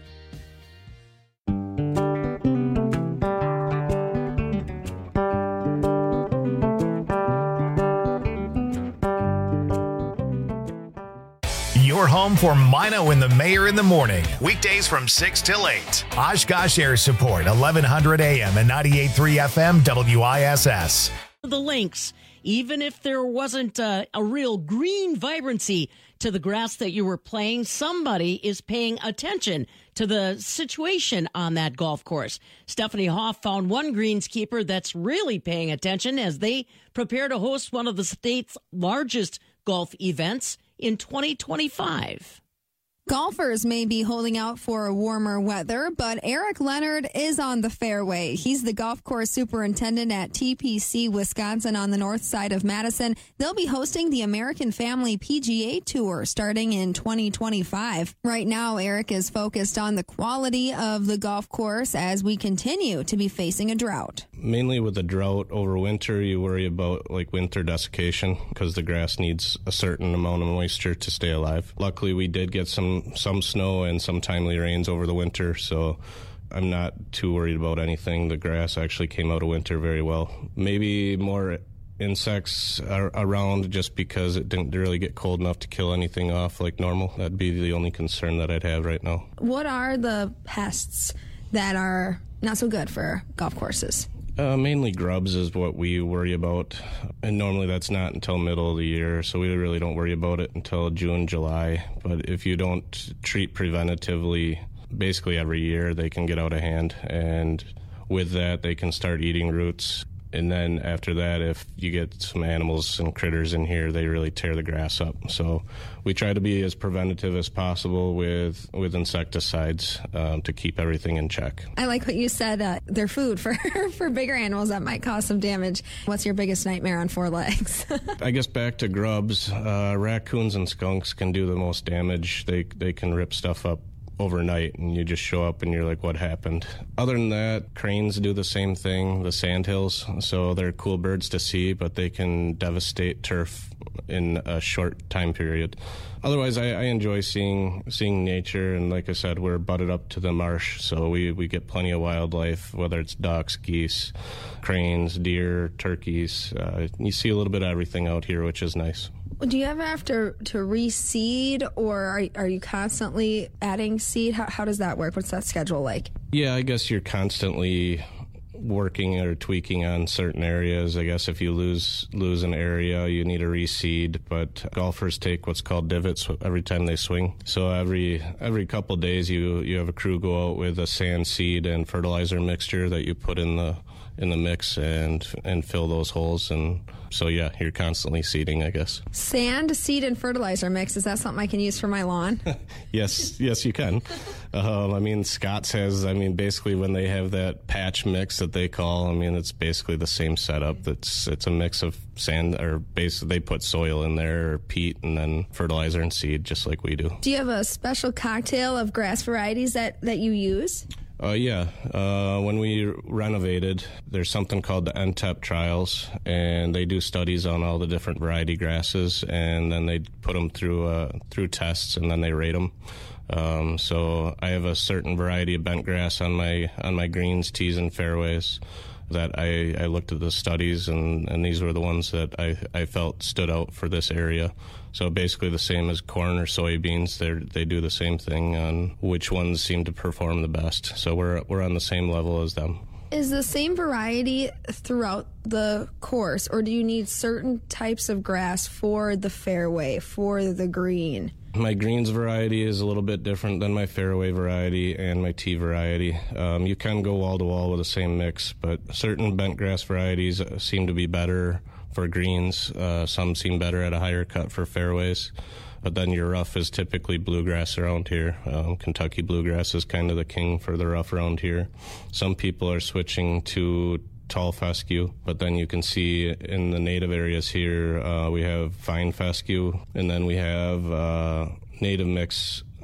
Your home for Mino and the Mayor in the morning. Weekdays from six till eight. Oshkosh Air Support, eleven hundred A M and ninety-eight point three F M W I S S. The links, even if there wasn't a, a real green vibrancy to the grass that you were playing, somebody is paying attention to the situation on that golf course. Stephanie Hoff found one greenskeeper that's really paying attention as they prepare to host one of the state's largest golf events in twenty twenty-five. Golfers may be holding out for warmer weather, but Eric Leonard is on the fairway. He's the golf course superintendent at T P C Wisconsin on the north side of Madison. They'll be hosting the American Family P G A Tour starting in twenty twenty-five. Right now, Eric is focused on the quality of the golf course as we continue to be facing a drought. Mainly with the drought over winter, you worry about like winter desiccation because the grass needs a certain amount of moisture to stay alive. Luckily, we did get some some snow and some timely rains over the winter, so I'm not too worried about anything. The grass actually came out of winter very well. Maybe more insects are around just because it didn't really get cold enough to kill anything off like normal. That'd be the only concern that I'd have right now. What are the pests that are not so good for golf courses? Uh, mainly grubs is what we worry about, and normally that's not until middle of the year, so we really don't worry about it until June, July. But if you don't treat preventatively, basically every year they can get out of hand, and with that they can start eating roots. And then after that, if you get some animals and critters in here, they really tear the grass up. So we try to be as preventative as possible with, with insecticides um, to keep everything in check. I like what you said, uh, they're food for, for bigger animals that might cause some damage. What's your biggest nightmare on four legs? I guess back to grubs, uh, raccoons and skunks can do the most damage. They, they can rip stuff up overnight, and you just show up and you're like, what happened? Other than that, cranes do the same thing, the sandhills, so they're cool birds to see, but they can devastate turf in a short time period. Otherwise, I, I enjoy seeing seeing nature, and like I said, we're butted up to the marsh, so we, we get plenty of wildlife, whether it's ducks, geese, cranes, deer, turkeys. Uh, you see a little bit of everything out here, which is nice. Do you ever have to, to reseed, or are, are you constantly adding seed? How, how does that work? What's that schedule like? Yeah, I guess you're constantly working or tweaking on certain areas. I guess if you lose lose an area, you need to reseed, but golfers take what's called divots every time they swing. So every every couple of days you, you have a crew go out with a sand, seed, and fertilizer mixture that you put in the in the mix and and fill those holes. And so yeah, you're constantly seeding, I guess. Sand, seed, and fertilizer mix, is that something I can use for my lawn? yes yes you can. um, I mean, Scott's has, I mean, basically when they have that patch mix that they call, I mean, it's basically the same setup. It's it's a mix of sand, or basically they put soil in there, or peat, and then fertilizer and seed, just like we do. Do you have a special cocktail of grass varieties that, that you use? Uh, yeah. Uh, when we renovated, there's something called the N T E P trials, and they do studies on all the different variety grasses, and then they put them through uh, through tests, and then they rate them. Um, so I have a certain variety of bent grass on my on my greens, tees, and fairways that I, I looked at the studies, and, and these were the ones that I, I felt stood out for this area. So basically the same as corn or soybeans, they they do the same thing on which ones seem to perform the best. So we're we're on the same level as them. Is the same variety throughout the course, or do you need certain types of grass for the fairway, for the green? My greens variety is a little bit different than my fairway variety and my tee variety. Um, you can go wall to wall with the same mix, but certain bent grass varieties seem to be better for greens. Uh, some seem better at a higher cut for fairways. But then your rough is typically bluegrass around here. Um, Kentucky bluegrass is kind of the king for the rough around here. Some people are switching to tall fescue, but then you can see in the native areas here, uh, we have fine fescue, and then we have uh, native mix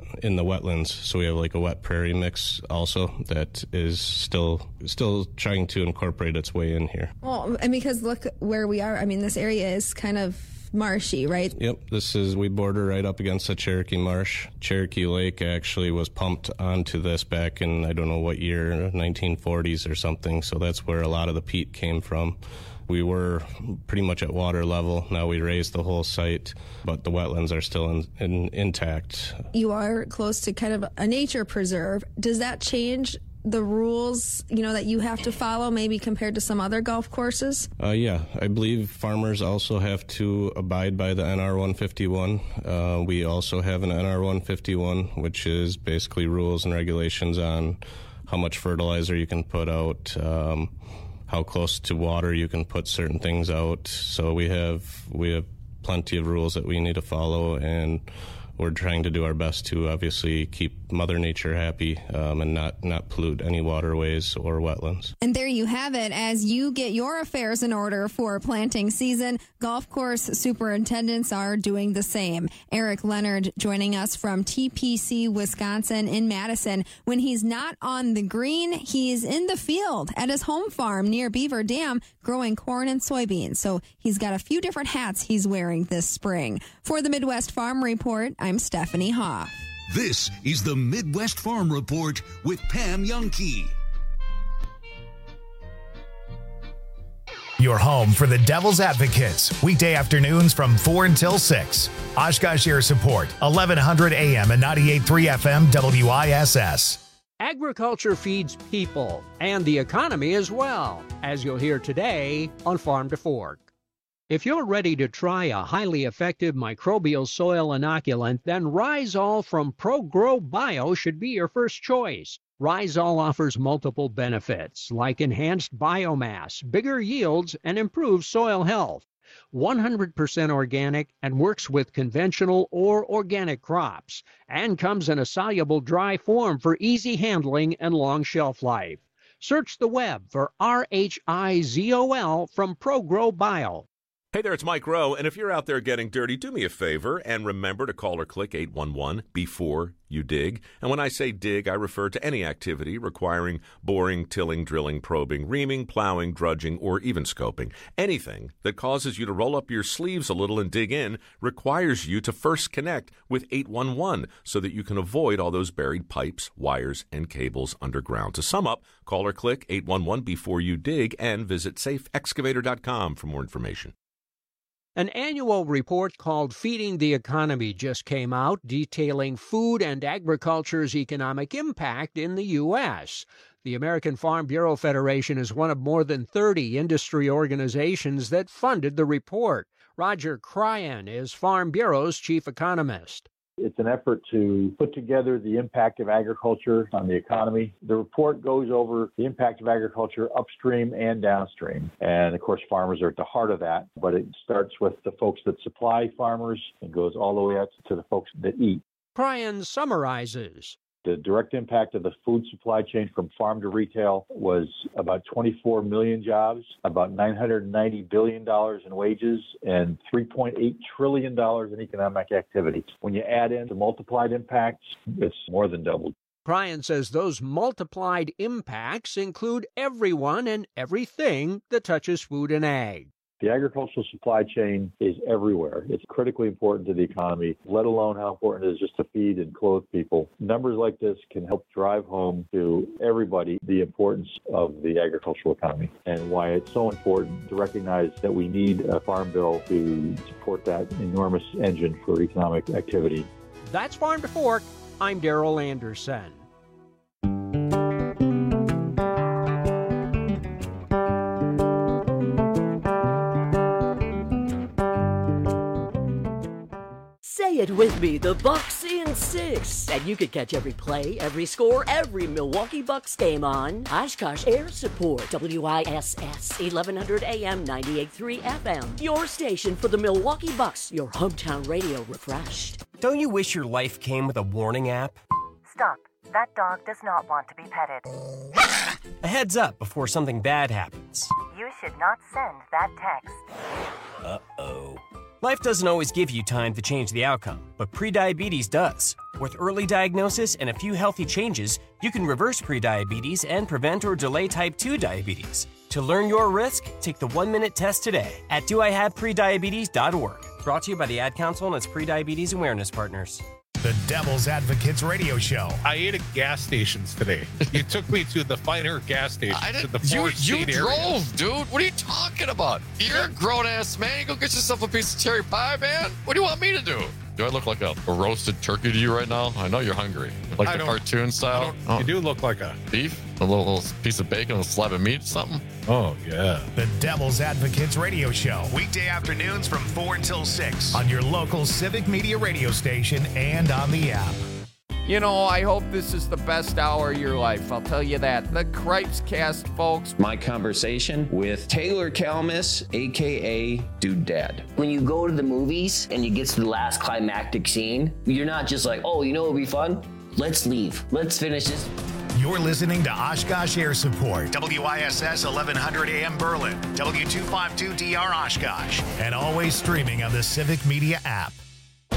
in the wetlands. So we have like a wet prairie mix also that is still still trying to incorporate its way in here. Well, and because look where we are, I mean, this area is kind of marshy, right? Yep, this is, we border right up against the Cherokee Marsh. Cherokee Lake actually was pumped onto this back in, I don't know what year, nineteen forties or something, so that's where a lot of the peat came from. We were pretty much at water level. Now we raised the whole site, but the wetlands are still in, in, intact. You are close to kind of a nature preserve. Does that change the rules, you know, that you have to follow, maybe compared to some other golf courses? Uh, yeah, I believe farmers also have to abide by the N R one fifty-one. Uh, we also have an N R one fifty-one, which is basically rules and regulations on how much fertilizer you can put out, um, how close to water you can put certain things out. So we have we have plenty of rules that we need to follow, and we're trying to do our best to obviously keep Mother Nature happy um, and not, not pollute any waterways or wetlands. And there you have it. As you get your affairs in order for planting season, golf course superintendents are doing the same. Eric Leonard joining us from T P C Wisconsin in Madison. When he's not on the green, he's in the field at his home farm near Beaver Dam growing corn and soybeans. So he's got a few different hats he's wearing this spring. For the Midwest Farm Report, I'm Stephanie Hoff. This is the Midwest Farm Report with Pam Youngkey. Your home for the Devil's Advocates, weekday afternoons from four until six. Oshkosh Air Support, eleven hundred A M and ninety-eight point three F M W I S S. Agriculture feeds people and the economy as well, as you'll hear today on Farm to Fork. If you're ready to try a highly effective microbial soil inoculant, then Rhizol from ProGrow Bio should be your first choice. Rhizol offers multiple benefits, like enhanced biomass, bigger yields, and improved soil health. one hundred percent organic and works with conventional or organic crops, and comes in a soluble dry form for easy handling and long shelf life. Search the web for R H I Z O L from ProGrow Bio. Hey there, it's Mike Rowe, and if you're out there getting dirty, do me a favor and remember to call or click eight one one before you dig. And when I say dig, I refer to any activity requiring boring, tilling, drilling, probing, reaming, plowing, drudging, or even scoping. Anything that causes you to roll up your sleeves a little and dig in requires you to first connect with eight one one so that you can avoid all those buried pipes, wires, and cables underground. To sum up, call or click eight one one before you dig and visit safe excavator dot com for more information. An annual report called Feeding the Economy just came out, detailing food and agriculture's economic impact in the U S. The American Farm Bureau Federation is one of more than thirty industry organizations that funded the report. Roger Cryan is Farm Bureau's chief economist. It's an effort to put together the impact of agriculture on the economy. The report goes over the impact of agriculture upstream and downstream. And of course, farmers are at the heart of that, but it starts with the folks that supply farmers and goes all the way out to the folks that eat. Cryan summarizes. The direct impact of the food supply chain from farm to retail was about twenty-four million jobs, about nine hundred ninety billion dollars in wages, and three point eight trillion dollars in economic activity. When you add in the multiplied impacts, it's more than doubled. Cryan says those multiplied impacts include everyone and everything that touches food and ag. The agricultural supply chain is everywhere. It's critically important to the economy, let alone how important it is just to feed and clothe people. Numbers like this can help drive home to everybody the importance of the agricultural economy and why it's so important to recognize that we need a farm bill to support that enormous engine for economic activity. That's Farm to Fork. I'm Darrell Anderson. Say it with me, the Bucks in six. And you can catch every play, every score, every Milwaukee Bucks game on Oshkosh Air Support, W I S S, eleven hundred A M, ninety-eight point three F M. Your station for the Milwaukee Bucks, your hometown radio refreshed. Don't you wish your life came with a warning app? Stop. That dog does not want to be petted. A heads up before something bad happens. You should not send that text. Uh-oh. Life doesn't always give you time to change the outcome, but prediabetes does. With early diagnosis and a few healthy changes, you can reverse prediabetes and prevent or delay type two diabetes. To learn your risk, take the one-minute test today at do I have prediabetes dot org. Brought to you by the Ad Council and its prediabetes awareness partners. The Devil's Advocates Radio Show. I ate at gas stations today. You took me to the finer gas stations. I to the didn't, you you State drove, area. dude. What are you talking about? You're a grown-ass man. You go get yourself a piece of cherry pie, man. What do you want me to do? Do I look like a, a roasted turkey to you right now? I know you're hungry. Like I the don't- cartoon style? You do look like a beef? A little, little piece of bacon, a slab of meat, something? Oh, yeah. The Devil's Advocates Radio Show. Weekday afternoons from four until six on your local Civic Media radio station and on the app. You know, I hope this is the best hour of your life. I'll tell you that. The Cripes Cast, folks. My conversation with Taylor Kalmus, a k a. Dude Dad. When you go to the movies and you get to the last climactic scene, you're not just like, oh, you know what would be fun? Let's leave. Let's finish this. You're listening to Oshkosh Air Support, W I S S eleven hundred A M Berlin, W two fifty-two D R Oshkosh, and always streaming on the Civic Media app.